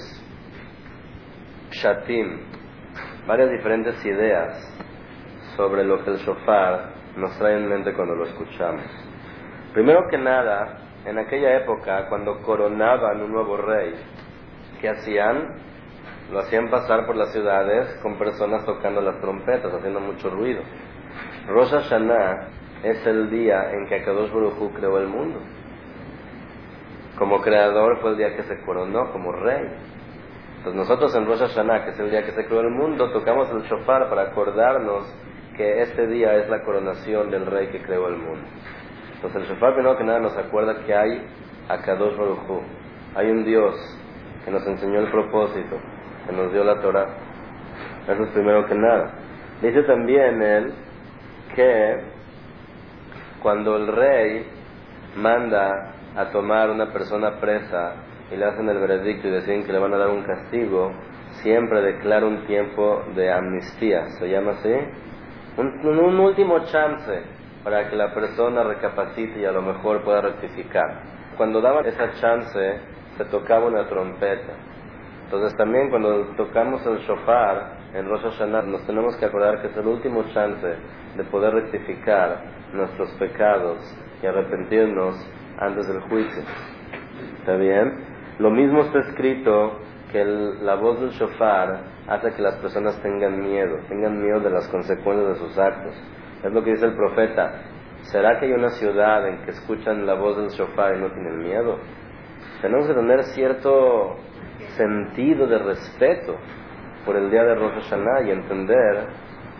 pshatim, varias diferentes ideas sobre lo que el shofar nos trae en mente cuando lo escuchamos. Primero que nada, en aquella época, cuando coronaban un nuevo rey, ¿qué hacían? Lo hacían pasar por las ciudades con personas tocando las trompetas, haciendo mucho ruido. Rosh Hashanah es el día en que Akadosh Baruj Hu creó el mundo. Como creador fue el día que se coronó como rey. Entonces nosotros en Rosh Hashanah, que es el día que se creó el mundo, tocamos el shofar para acordarnos que este día es la coronación del rey que creó el mundo. Entonces el shofar, primero que nada, nos acuerda que hay Akadosh Baruj Hu, hay un Dios que nos enseñó el propósito, que nos dio la Torah. Eso es primero que nada. Dice también él que cuando el rey manda a tomar una persona presa y le hacen el veredicto y deciden que le van a dar un castigo, siempre declara un tiempo de amnistía, se llama así, un, un último chance para que la persona recapacite y a lo mejor pueda rectificar. Cuando daban esa chance se tocaba una trompeta. Entonces también cuando tocamos el shofar en Rosh Hashanah nos tenemos que acordar que es el último chance de poder rectificar nuestros pecados y arrepentirnos antes del juicio. ¿Está bien? Lo mismo está escrito que el, la voz del shofar hace que las personas tengan miedo, tengan miedo de las consecuencias de sus actos. Es lo que dice el profeta. ¿Será que hay una ciudad en que escuchan la voz del shofar y no tienen miedo? Tenemos que tener cierto sentido de respeto por el día de Rosh Hashanah y entender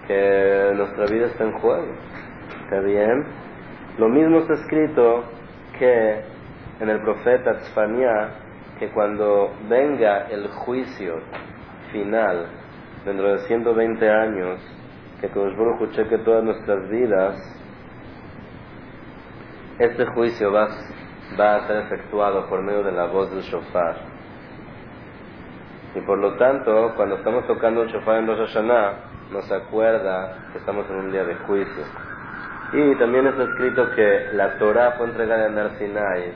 que nuestra vida está en juego. ¿Está bien? Lo mismo está escrito que en el profeta Tzfania que cuando venga el juicio final, dentro de ciento veinte años, que Kadosh Baruj Hu cheque todas nuestras vidas, este juicio va, va a ser efectuado por medio de la voz del shofar. Y por lo tanto, cuando estamos tocando el shofar en Rosh Hashanah, nos acuerda que estamos en un día de juicio. Y también está escrito que la Torah fue entregada en Har Sinai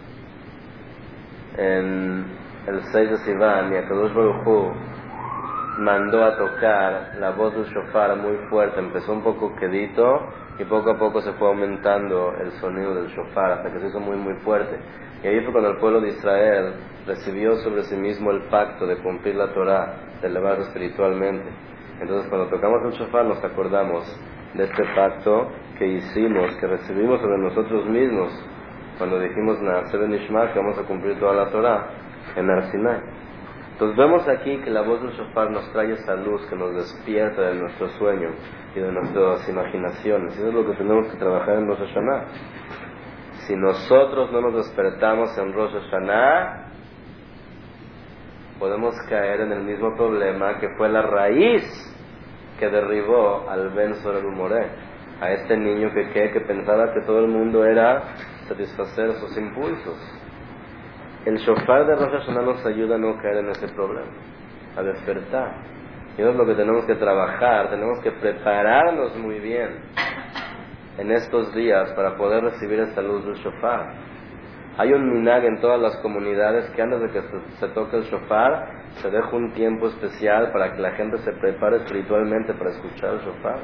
en el seis de Sivan, y a Kadosh Baruj Hu mandó a tocar la voz del shofar muy fuerte. Empezó un poco quedito y poco a poco se fue aumentando el sonido del shofar hasta que se hizo muy muy fuerte. Y ahí fue cuando el pueblo de Israel recibió sobre sí mismo el pacto de cumplir la Torah, de elevarse espiritualmente. Entonces cuando tocamos el shofar nos acordamos de este pacto que hicimos, que recibimos sobre nosotros mismos cuando dijimos Naaseh Nishma, que vamos a cumplir toda la Torah en Har Sinai. Entonces vemos aquí que la voz del shofar nos trae esa luz que nos despierta de nuestro sueño y de nuestras imaginaciones. Y eso es lo que tenemos que trabajar en Rosh Hashanah. Si nosotros no nos despertamos en Rosh Hashanah, podemos caer en el mismo problema que fue la raíz que derribó al Ben Sorel Moré, a este niño que, que, que pensaba que todo el mundo era satisfacer sus impulsos. El shofar de Rosh Hashanah nos ayuda a no caer en ese problema, a despertar. Y eso es lo que tenemos que trabajar, tenemos que prepararnos muy bien en estos días para poder recibir esta luz del shofar. Hay un minhag en todas las comunidades que antes de que se, se toque el shofar, se deja un tiempo especial para que la gente se prepare espiritualmente para escuchar el shofar.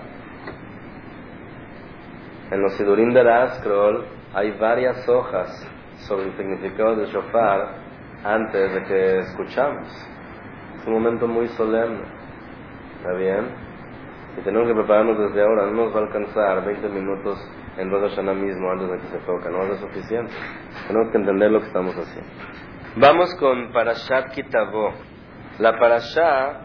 En los Sidurim de Ascroll hay varias hojas sobre el significado del shofar antes de que escuchamos. Es un momento muy solemne, ¿está bien? Y tenemos que prepararnos desde ahora. No nos va a alcanzar veinte minutos en Rosh Hashanah mismo antes de que se toque, no es suficiente. Tenemos que entender lo que estamos haciendo. Vamos con Parashat Kitavo. La Parashá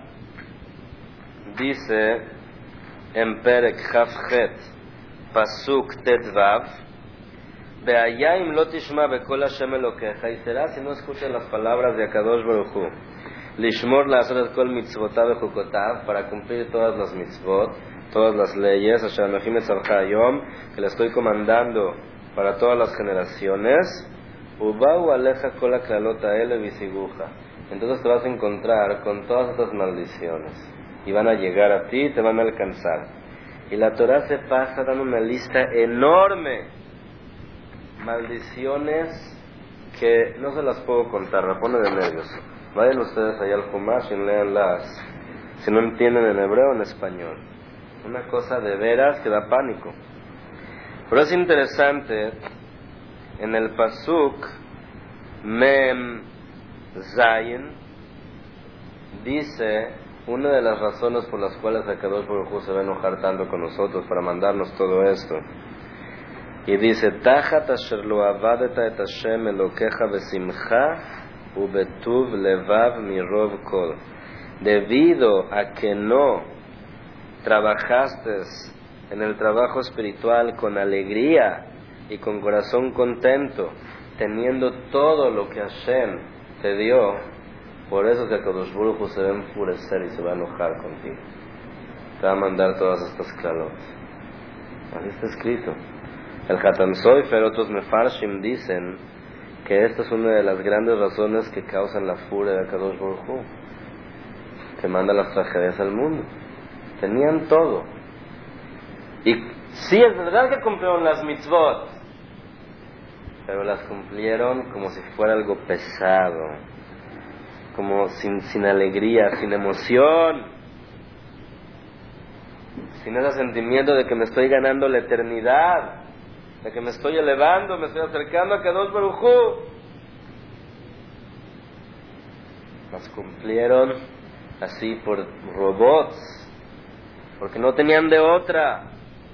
dice en Perek Chavchet Pasuk Tetvav: Be'ayim lo tishma bekol Hashem Elokecha, y será si no escuchas las palabras de Akadosh Baruj Hu, lishmor la'asot et kol mitzvotav vechukotav, para cumplir todas las mitzvot, todas las leyes, asher anochim etzavcha hayom, que le estoy comandando para todas las generaciones, ubau aleja kol haklalot ha'ele visiguja, entonces te vas a encontrar con todas estas maldiciones y van a llegar a ti y te van a alcanzar. Y la Torah se pasa dando una lista enorme, maldiciones que no se las puedo contar, me pone de nervios. Vayan ustedes allá al Humash y leanlas, si no entienden en hebreo o en español. Una cosa de veras que da pánico. Pero es interesante, en el Pasuk Mem Zayin dice una de las razones por las cuales Akadosh Baruj Hu se va a enojar tanto con nosotros para mandarnos todo esto. Y dice: Tachat asher lo avadeta et Hashem Elokecha besimcha ubetuv levav mirov kol. Debido a que no trabajaste en el trabajo espiritual con alegría y con corazón contento, teniendo todo lo que Hashem te dio, por eso que Akadosh Baruj Hu se va a enfurecer y se va a enojar contigo. Te va a mandar todas estas clarot. Así está escrito. El Hatan Sofer, otros Mefarshim dicen que esta es una de las grandes razones que causan la furia de Akadosh Baruj Hu, que manda las tragedias al mundo. Tenían todo. Y sí, es verdad que cumplieron las mitzvot, pero las cumplieron como si fuera algo pesado, como sin, sin alegría, sin emoción, sin ese sentimiento de que me estoy ganando la eternidad, de que me estoy elevando, me estoy acercando a Kadosh Baruj Hu. Las cumplieron así por robots, porque no tenían de otra.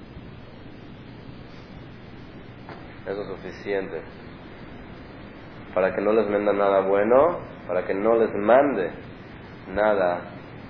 Eso es suficiente para que no les manda nada bueno, para que no les mande nada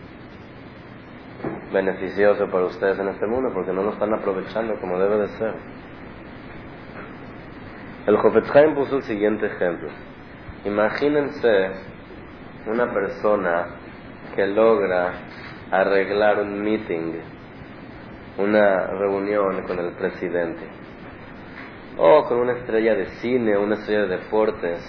beneficioso para ustedes en este mundo, porque no lo están aprovechando como debe de ser. El Jofetz Haim puso el siguiente ejemplo. Imagínense una persona que logra arreglar un meeting, una reunión con el presidente, o con una estrella de cine, una estrella de deportes.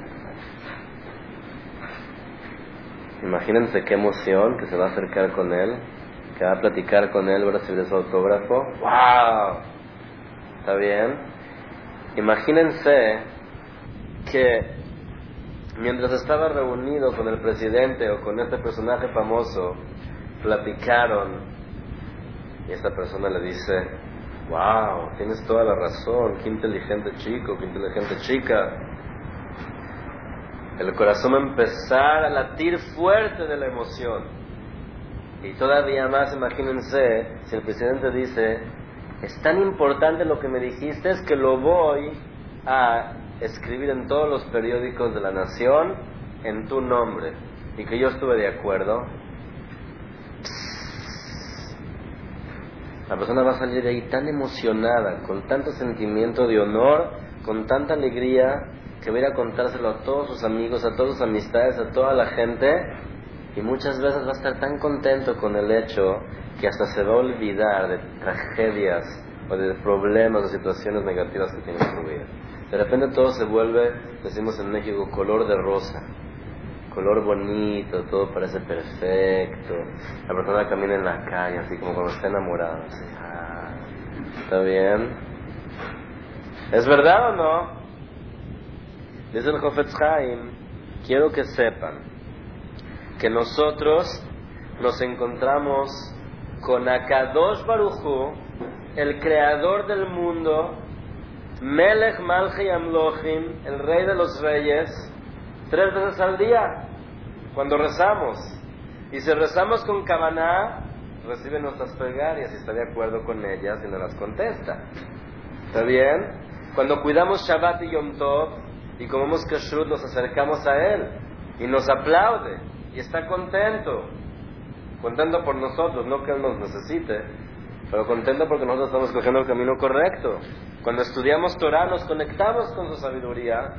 Imagínense qué emoción que se va a acercar con él, que va a platicar con él, va a recibir su autógrafo. ¡Wow! ¿Está bien? Imagínense que mientras estaba reunido con el presidente o con este personaje famoso, platicaron y esta persona le dice: wow, tienes toda la razón, qué inteligente chico, qué inteligente chica. El corazón va a empezar a latir fuerte de la emoción. Y todavía más, imagínense, si el presidente dice: es tan importante lo que me dijiste, es que lo voy a escribir en todos los periódicos de la nación en tu nombre, y que yo estuve de acuerdo. La persona va a salir de ahí tan emocionada, con tanto sentimiento de honor, con tanta alegría, que va a ir a contárselo a todos sus amigos, a todas sus amistades, a toda la gente, y muchas veces va a estar tan contento con el hecho que hasta se va a olvidar de tragedias o de problemas o situaciones negativas que tiene en su vida. De repente todo se vuelve, decimos en México, color de rosa, color bonito, todo parece perfecto. La persona camina en la calle así como cuando está enamorada, así, ah, ¿está bien? ¿Es verdad o no? Dice el Jofetz Haim: quiero que sepan que nosotros nos encontramos con Akadosh Baruj Hu, el creador del mundo, Melech Malchei Amlochim, el rey de los reyes, tres veces al día, cuando rezamos. Y si rezamos con Kavaná, recibe nuestras plegarias y está de acuerdo con ellas y nos las contesta. ¿Está bien? Cuando cuidamos Shabbat y Yom Tov y comemos Kashrut, nos acercamos a Él y nos aplaude y está contento. Contento por nosotros, no que Él nos necesite, pero contento porque nosotros estamos cogiendo el camino correcto. Cuando estudiamos Torah nos conectamos con su sabiduría.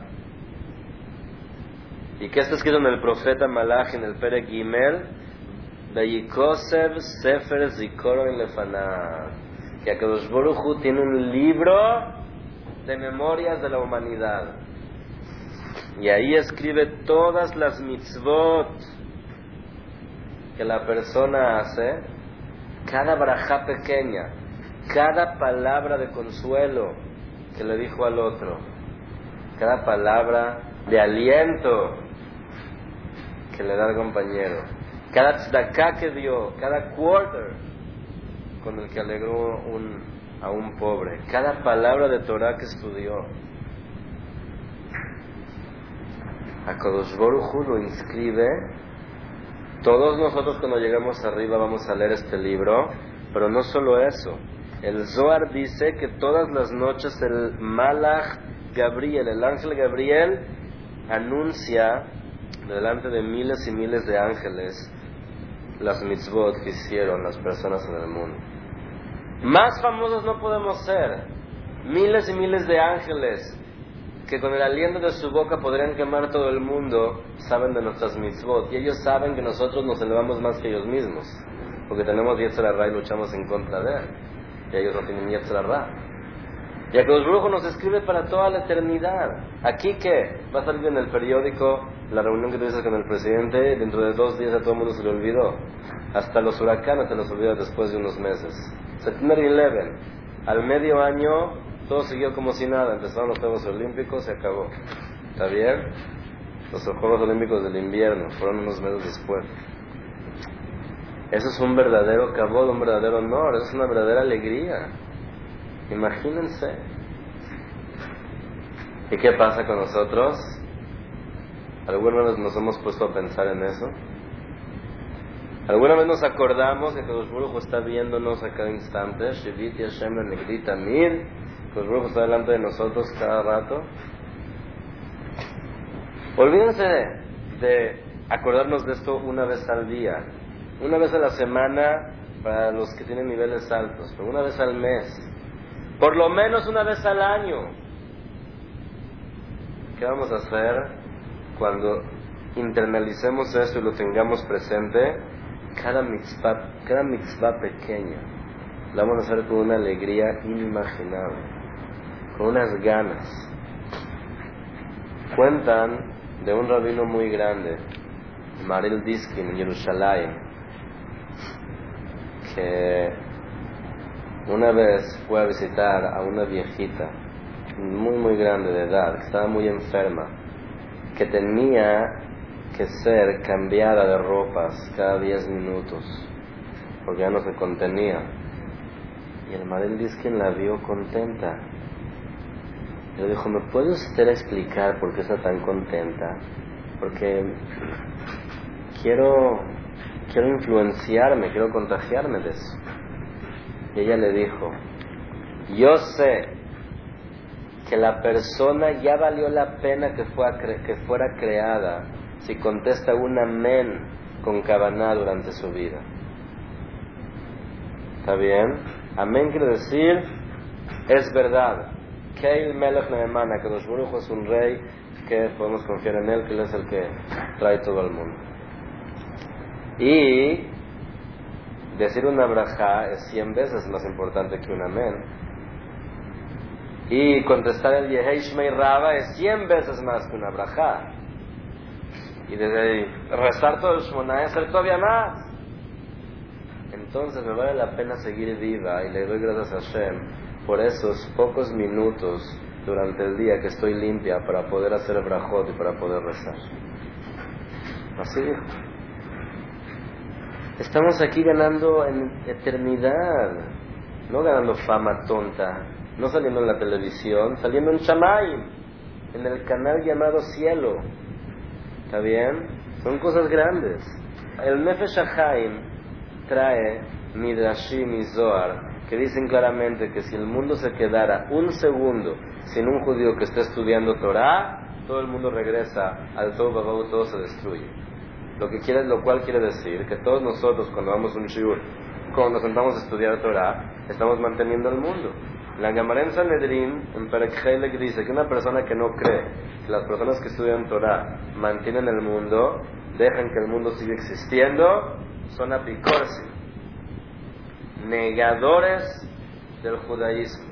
¿Y qué está escrito en el profeta Malach, en el Perek Gimel? Vayikosev Sefer Zikaron Lefanav, que Akadosh Baruj Hu tiene un libro de memorias de la humanidad, y ahí escribe todas las mitzvot que la persona hace, cada barajá pequeña, cada palabra de consuelo que le dijo al otro, cada palabra de aliento que le da al compañero, cada tzedakah que dio, cada quarter con el que alegró un, a un pobre, cada palabra de Torah que estudió. Akadosh Baruj Hu lo inscribe. Todos nosotros cuando llegamos arriba vamos a leer este libro, pero no solo eso. El Zohar dice que todas las noches el Malach Gabriel, el ángel Gabriel, anuncia delante de miles y miles de ángeles las mitzvot que hicieron las personas en el mundo. Más famosos no podemos ser. Miles y miles de ángeles que con el aliento de su boca podrían quemar todo el mundo, saben de nuestras mitzvot, y ellos saben que nosotros nos elevamos más que ellos mismos, porque tenemos Yetzer Hara y luchamos en contra de él, y ellos no tienen Yetzer Hara. Y Akadosh Baruj Hu nos escribe para toda la eternidad. ¿Aquí qué? Va a salir en el periódico la reunión que tuviste con el presidente, dentro de dos días a todo el mundo se le olvidó. Hasta los huracanes se los olvidó después de unos meses. September once, al medio año, todo siguió como si nada. Empezaron los Juegos Olímpicos, se acabó. ¿Está bien? Los Juegos Olímpicos del invierno fueron unos meses después. Eso es un verdadero cabod, un verdadero honor, eso es una verdadera alegría. Imagínense. ¿Y qué pasa con nosotros? ¿Alguna vez nos hemos puesto a pensar en eso? ¿Alguna vez nos acordamos que Akadosh Baruj Hu está viéndonos a cada instante? Shiviti Hashem Lenegdi Tamid. Akadosh Baruj Hu está delante de nosotros cada rato. Olvídense de, de acordarnos de esto una vez al día, una vez a la semana para los que tienen niveles altos, pero una vez al mes, por lo menos una vez al año. ¿Qué vamos a hacer cuando internalicemos esto y lo tengamos presente? Cada mitzvah, cada mitzvah pequeña la vamos a hacer con una alegría inimaginable, con unas ganas. Cuentan de un rabino muy grande, Maril Diskin, en Jerusalén, que una vez fue a visitar a una viejita muy muy grande de edad, que estaba muy enferma, que tenía que ser cambiada de ropas cada diez minutos, porque ya no se contenía. Y el Maril Diskin la vio contenta. Y le dijo, ¿me puede usted explicar por qué está tan contenta? Porque quiero, quiero influenciarme, quiero contagiarme de eso. Y ella le dijo, yo sé que la persona ya valió la pena que, fue cre- que fuera creada si contesta un amén con kavaná durante su vida. ¿Está bien? Amén quiere decir, es verdad. Keil Melech Neemana, que Kadosh Baruj Hu es un rey, que podemos confiar en él, que él es el que trae todo al mundo. Y decir una brajá es cien veces más importante que un amén. Y contestar el Yehei Shmei Raba es cien veces más que una brajá. Y desde rezar todo el Shmoná es ser todavía más. Entonces me vale la pena seguir viva y le doy gracias a Hashem por esos pocos minutos durante el día que estoy limpia para poder hacer brajot y para poder rezar. Así dijo. Estamos aquí ganando en eternidad, no ganando fama tonta, no saliendo en la televisión, saliendo en Shamayim, en el canal llamado Cielo. ¿Está bien? Son cosas grandes. El Nefesh HaChaim trae Midrashim y Zohar que dicen claramente que si el mundo se quedara un segundo sin un judío que esté estudiando Torah, todo el mundo regresa al Tohu Vabohu, todo se destruye. Lo que quiere, lo cual quiere decir que todos nosotros cuando vamos a un shiur, cuando nos sentamos a estudiar Torah, estamos manteniendo el mundo. La Gemara en Sanedrín, en Perek Helek, dice que una persona que no cree que las personas que estudian Torah mantienen el mundo, dejan que el mundo siga existiendo, son apicorsi, negadores del judaísmo.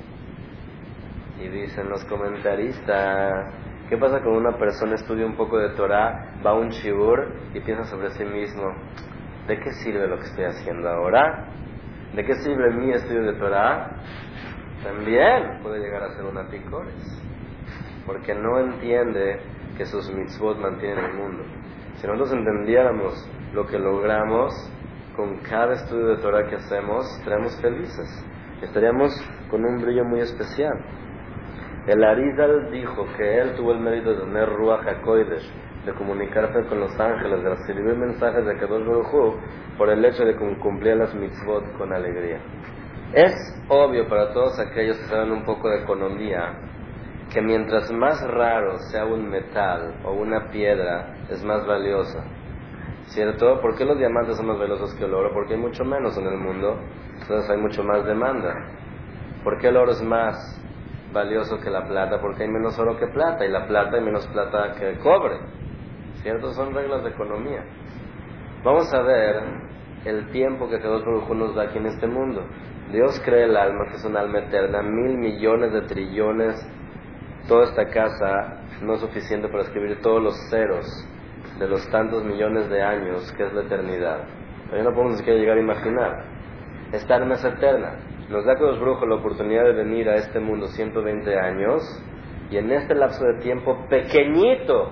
Y dicen los comentaristas, ¿qué pasa cuando una persona estudia un poco de Torah, va a un shiur y piensa sobre sí mismo, ¿de qué sirve lo que estoy haciendo ahora? ¿De qué sirve mi estudio de Torah? También puede llegar a ser un apicores, porque no entiende que sus mitzvot mantienen el mundo. Si nosotros entendiéramos lo que logramos con cada estudio de Torah que hacemos, estaríamos felices, estaríamos con un brillo muy especial. El Arizal dijo que él tuvo el mérito de tener Ruach HaKodesh, de comunicarse con los ángeles, de recibir mensajes de Kadosh Baruj Hu, por el hecho de cumplir las mitzvot con alegría. Es obvio para todos aquellos que saben un poco de economía que mientras más raro sea un metal o una piedra, es más valiosa. ¿Cierto? ¿Por qué los diamantes son más valiosos que el oro? Porque hay mucho menos en el mundo, entonces hay mucho más demanda. ¿Por qué el oro es más valioso que la plata? Porque hay menos oro que plata, y la plata hay menos plata que cobre. ¿Cierto? Son reglas de economía. Vamos a ver el tiempo que Dios nos da aquí en este mundo. Dios cree el alma, que es un alma eterna, mil millones de trillones. Toda esta casa no es suficiente para escribir todos los ceros de los tantos millones de años que es la eternidad. Pero no podemos ni siquiera llegar a imaginar. Esta alma es eterna. Nos da Dios brujo la oportunidad de venir a este mundo ciento veinte años, y en este lapso de tiempo pequeñito,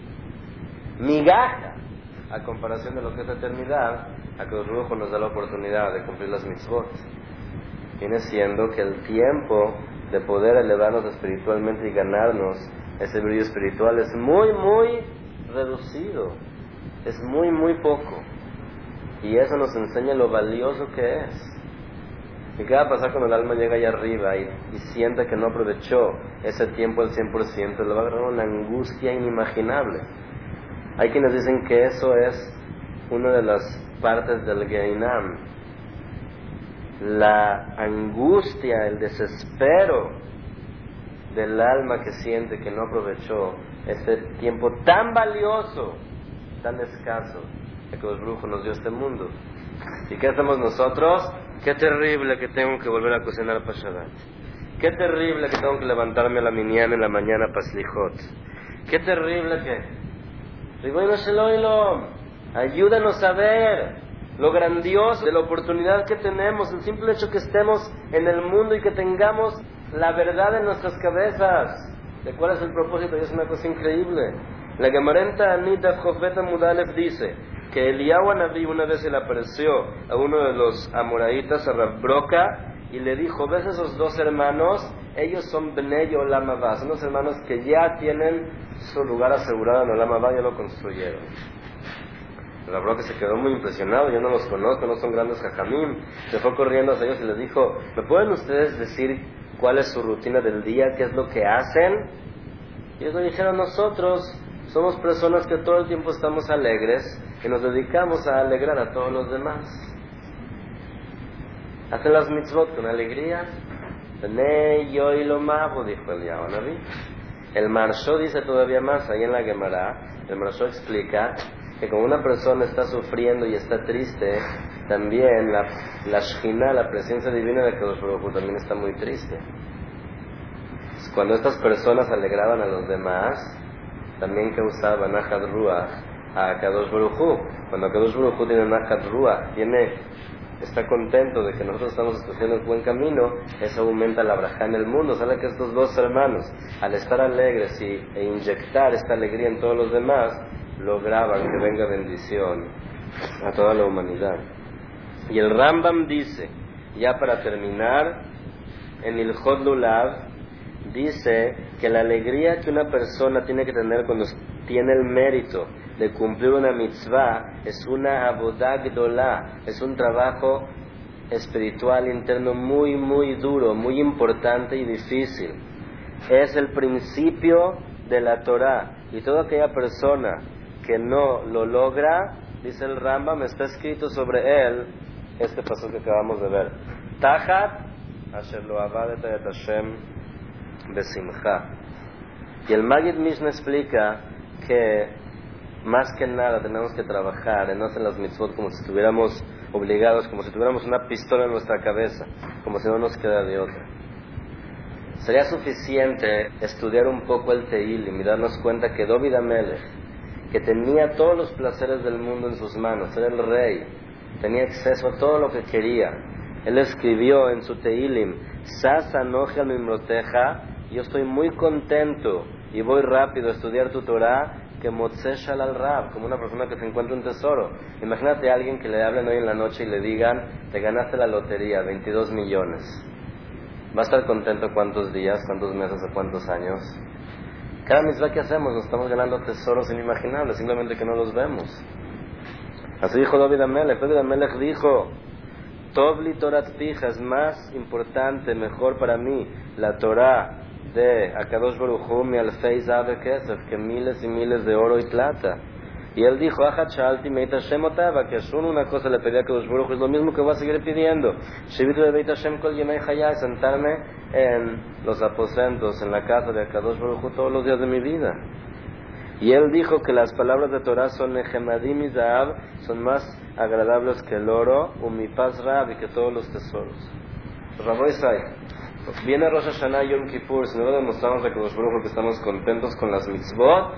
migaja, a comparación de lo que es la eternidad, a que Dios brujo nos da la oportunidad de cumplir las mitzvot. Viene siendo que el tiempo de poder elevarnos espiritualmente y ganarnos ese brillo espiritual es muy, muy reducido. Es muy, muy poco. Y eso nos enseña lo valioso que es. ¿Y qué va a pasar cuando el alma llega allá arriba y, y siente que no aprovechó ese tiempo al cien por ciento? Le va a agarrar una angustia inimaginable. Hay quienes dicen que eso es una de las partes del Geinam. La angustia, el desespero del alma que siente que no aprovechó este tiempo tan valioso, tan escaso, que los brujos nos dio este mundo. ¿Y qué hacemos nosotros? Qué terrible que tengo que volver a cocinar para Shabbat. Qué terrible que tengo que levantarme a la mañana en la mañana para Slijot. Qué terrible que... Ribono shel olam, ayúdanos a ver lo grandioso de la oportunidad que tenemos, el simple hecho que estemos en el mundo y que tengamos la verdad en nuestras cabezas. ¿De cuál es el propósito? Es una cosa increíble. La Gemarenta Anita Jofbeta Mudalef dice que Eliyahu Anabí una vez se le apareció a uno de los amoraitas, a Rav Broca, y le dijo: ¿ves esos dos hermanos? Ellos son Bnei Olam Haba, son los hermanos que ya tienen su lugar asegurado en Olam Haba, ya lo construyeron. Rav Broca se quedó muy impresionado. Yo no los conozco, no son grandes jajamim. Se fue corriendo hacia ellos y les dijo: ¿me pueden ustedes decir cuál es su rutina del día? ¿Qué es lo que hacen? Y ellos le dijeron: nosotros somos personas que todo el tiempo estamos alegres y nos dedicamos a alegrar a todos los demás. Hacen las mitzvot con alegría. Bnei Yoy lo mago, dijo el Yahuanabí. El Marsho dice todavía más, ahí en la Gemara, el Marsho explica que cuando una persona está sufriendo y está triste, también la, la Shekhinah, la presencia divina de Kadosh Baruj Hu, también está muy triste. Cuando estas personas alegraban a los demás, también causaban Nachat Ruach a Kadosh Baruj Hu. Cuando Kadosh Baruj Hu tiene Nachat Ruach, tiene, está contento de que nosotros estamos escogiendo el buen camino, eso aumenta la brajá en el mundo. Sabe que estos dos hermanos, al estar alegres y, e inyectar esta alegría en todos los demás, lograban que venga bendición a toda la humanidad. Y el Rambam dice, ya para terminar, en el Ilhot Lulav, dice que la alegría que una persona tiene que tener cuando tiene el mérito de cumplir una mitzvah es una avodah gdolá, es un trabajo espiritual interno muy muy duro, muy importante y difícil. Es el principio de la Torah, y toda aquella persona que no lo logra, dice el Rambam, está escrito sobre él este paso que acabamos de ver: Tajat asher lo avadet et Hashem besimcha. Y el Magid Mishnah explica que más que nada tenemos que trabajar en no hacer las mitzvot como si estuviéramos obligados, como si tuviéramos una pistola en nuestra cabeza, como si no nos queda de otra. Sería suficiente estudiar un poco el Tehilim y darnos cuenta que David Amelech, que tenía todos los placeres del mundo en sus manos, era el rey, tenía acceso a todo lo que quería. Él escribió en su Tehilim: Sasa noje al mimroteja, yo estoy muy contento y voy rápido a estudiar tu Torah, que Motzeh al Rab, como una persona que se encuentra un tesoro. Imagínate a alguien que le hablen hoy en la noche y le digan: te ganaste la lotería, veintidós millones. ¿Va a estar contento cuántos días, cuántos meses o cuántos años? Cada mitzvah que hacemos nos estamos ganando tesoros inimaginables, simplemente que no los vemos. Así dijo David Amelech. David Amelech dijo: Tobli Torat Pija, es más importante, mejor para mí la Torah de Akadosh Baruj Hu mi alfei zahav kesef, que miles y miles de oro y plata. Y él dijo: Achat shalti meit Hashem otava, que solo una cosa le pedí a Akadosh Baruj Hu, es lo mismo que voy a seguir pidiendo: Shivitu de Beit Hashem kol yemei hayai, sentarme en los aposentos, en la casa de Akadosh Baruj Hu todos los días de mi vida. Y él dijo que las palabras de Torah son Nehemadim y Zahav, son más agradables que el oro, Umipaz Rab, y que todos los tesoros. Rabbi Isai, viene Rosh Hashanah y Yom Kippur, si no lo demostramos a Kadosh Baruj Hu que estamos contentos con las mitzvot,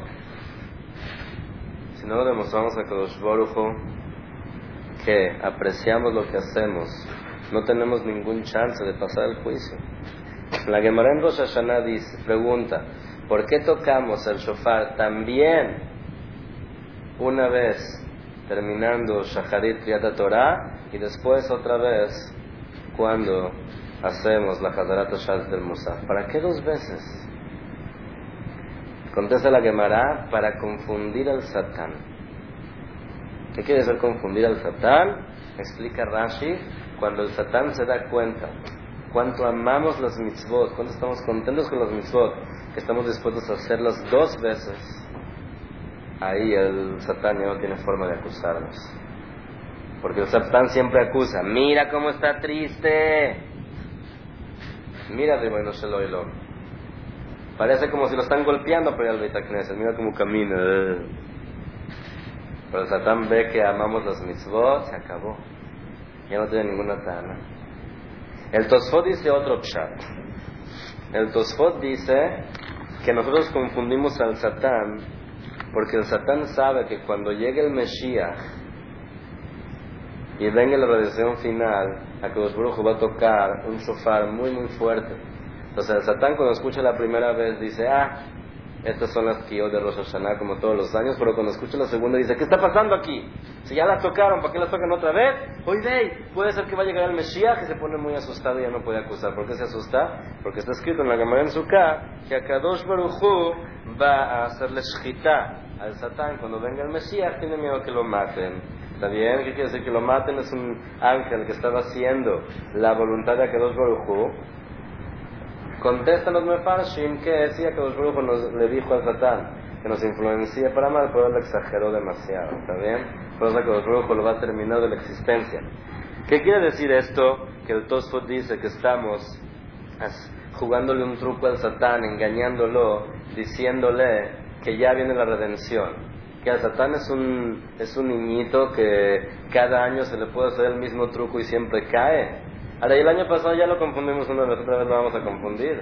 si no lo demostramos a Kadosh Baruj Hu que apreciamos lo que hacemos, no tenemos ningún chance de pasar el juicio. La Gemara en Rosh Hashanah dice, pregunta: ¿por qué tocamos el shofar también una vez terminando Shacharit Kriyat Torah y después otra vez cuando hacemos la Hadarat Shas del Musaf? ¿Para qué dos veces? Contesta la Gemara: para confundir al Satán. ¿Qué quiere decir confundir al Satán? Explica Rashi: cuando el Satán se da cuenta cuánto amamos las mitzvot, cuánto estamos contentos con las mitzvot, que estamos dispuestos a hacerlas dos veces, ahí el Satán ya no tiene forma de acusarnos. Porque el Satán siempre acusa: mira cómo está triste, mira Ribono shel olam, Parece como si lo están golpeando para ir al Beit HaKnesset. Mira cómo camina. Pero el Satán ve que amamos las mitzvot, se acabó. Ya no tiene ninguna tana. El Tosfot dice otro pshat. El Tosfot dice que nosotros confundimos al Satán porque el Satán sabe que cuando llegue el Mesías y venga la redención final, Akadosh Baruj Hu va a tocar un shofar muy muy fuerte. Entonces el Satán cuando escucha la primera vez dice, ah, estas son las kiyot de Rosh Hashanah como todos los años, pero cuando escucha la segunda dice, ¿qué está pasando aquí? Si ya las tocaron, ¿para qué las tocan otra vez? Oye, puede ser que va a llegar el Mesías, que se pone muy asustado y ya no puede acusar. ¿Por qué se asusta? Porque está escrito en la Gemara en Sukkah que Akadosh Baruj Hu va a hacerle shchita al Satán. Cuando venga el Mesías tiene miedo que lo maten. ¿Está bien? ¿Qué quiere decir? Que lo maten es un ángel que estaba haciendo la voluntad de Akadosh Baruj Hu. Contestan los mefarshim que decía que Akadosh Baruj Hu nos, le dijo al Satán que nos influencia para mal, pero él lo exageró demasiado. ¿Está bien? Por eso Akadosh Baruj Hu lo va a terminar de la existencia. ¿Qué quiere decir esto? Que el Tosfot dice que estamos jugándole un truco al Satán, engañándolo, diciéndole que ya viene la redención. Que el Satán es un, es un niñito que cada año se le puede hacer el mismo truco y siempre cae. Ahora, y el año pasado ya lo confundimos una vez, otra vez lo vamos a confundir.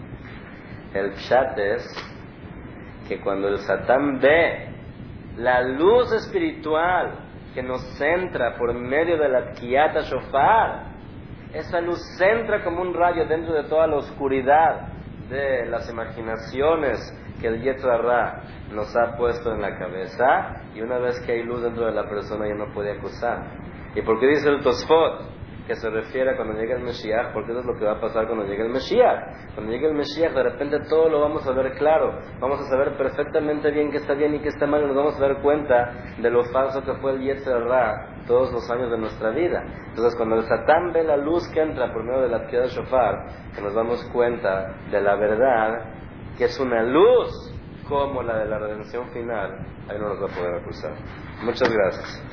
El pshat es que cuando el Satán ve la luz espiritual que nos centra por medio de la Tkiyat HaShofar, esa luz centra como un rayo dentro de toda la oscuridad de las imaginaciones que el Yetzer Hara nos ha puesto en la cabeza, y una vez que hay luz dentro de la persona ya no puede acusar. ¿Y por qué dice el Tosfot que se refiere a cuando llegue el Mesías? Porque eso es lo que va a pasar cuando llegue el Mesías. Cuando llegue el Mesías, de repente todo lo vamos a ver claro, vamos a saber perfectamente bien qué está bien y qué está mal, y nos vamos a dar cuenta de lo falso que fue el Yetzer Hara todos los años de nuestra vida. Entonces, cuando el Satán ve la luz que entra por medio de la Tkiyat HaShofar, que nos damos cuenta de la verdad, que es una luz como la de la redención final, ahí no nos va a poder acusar. Muchas gracias.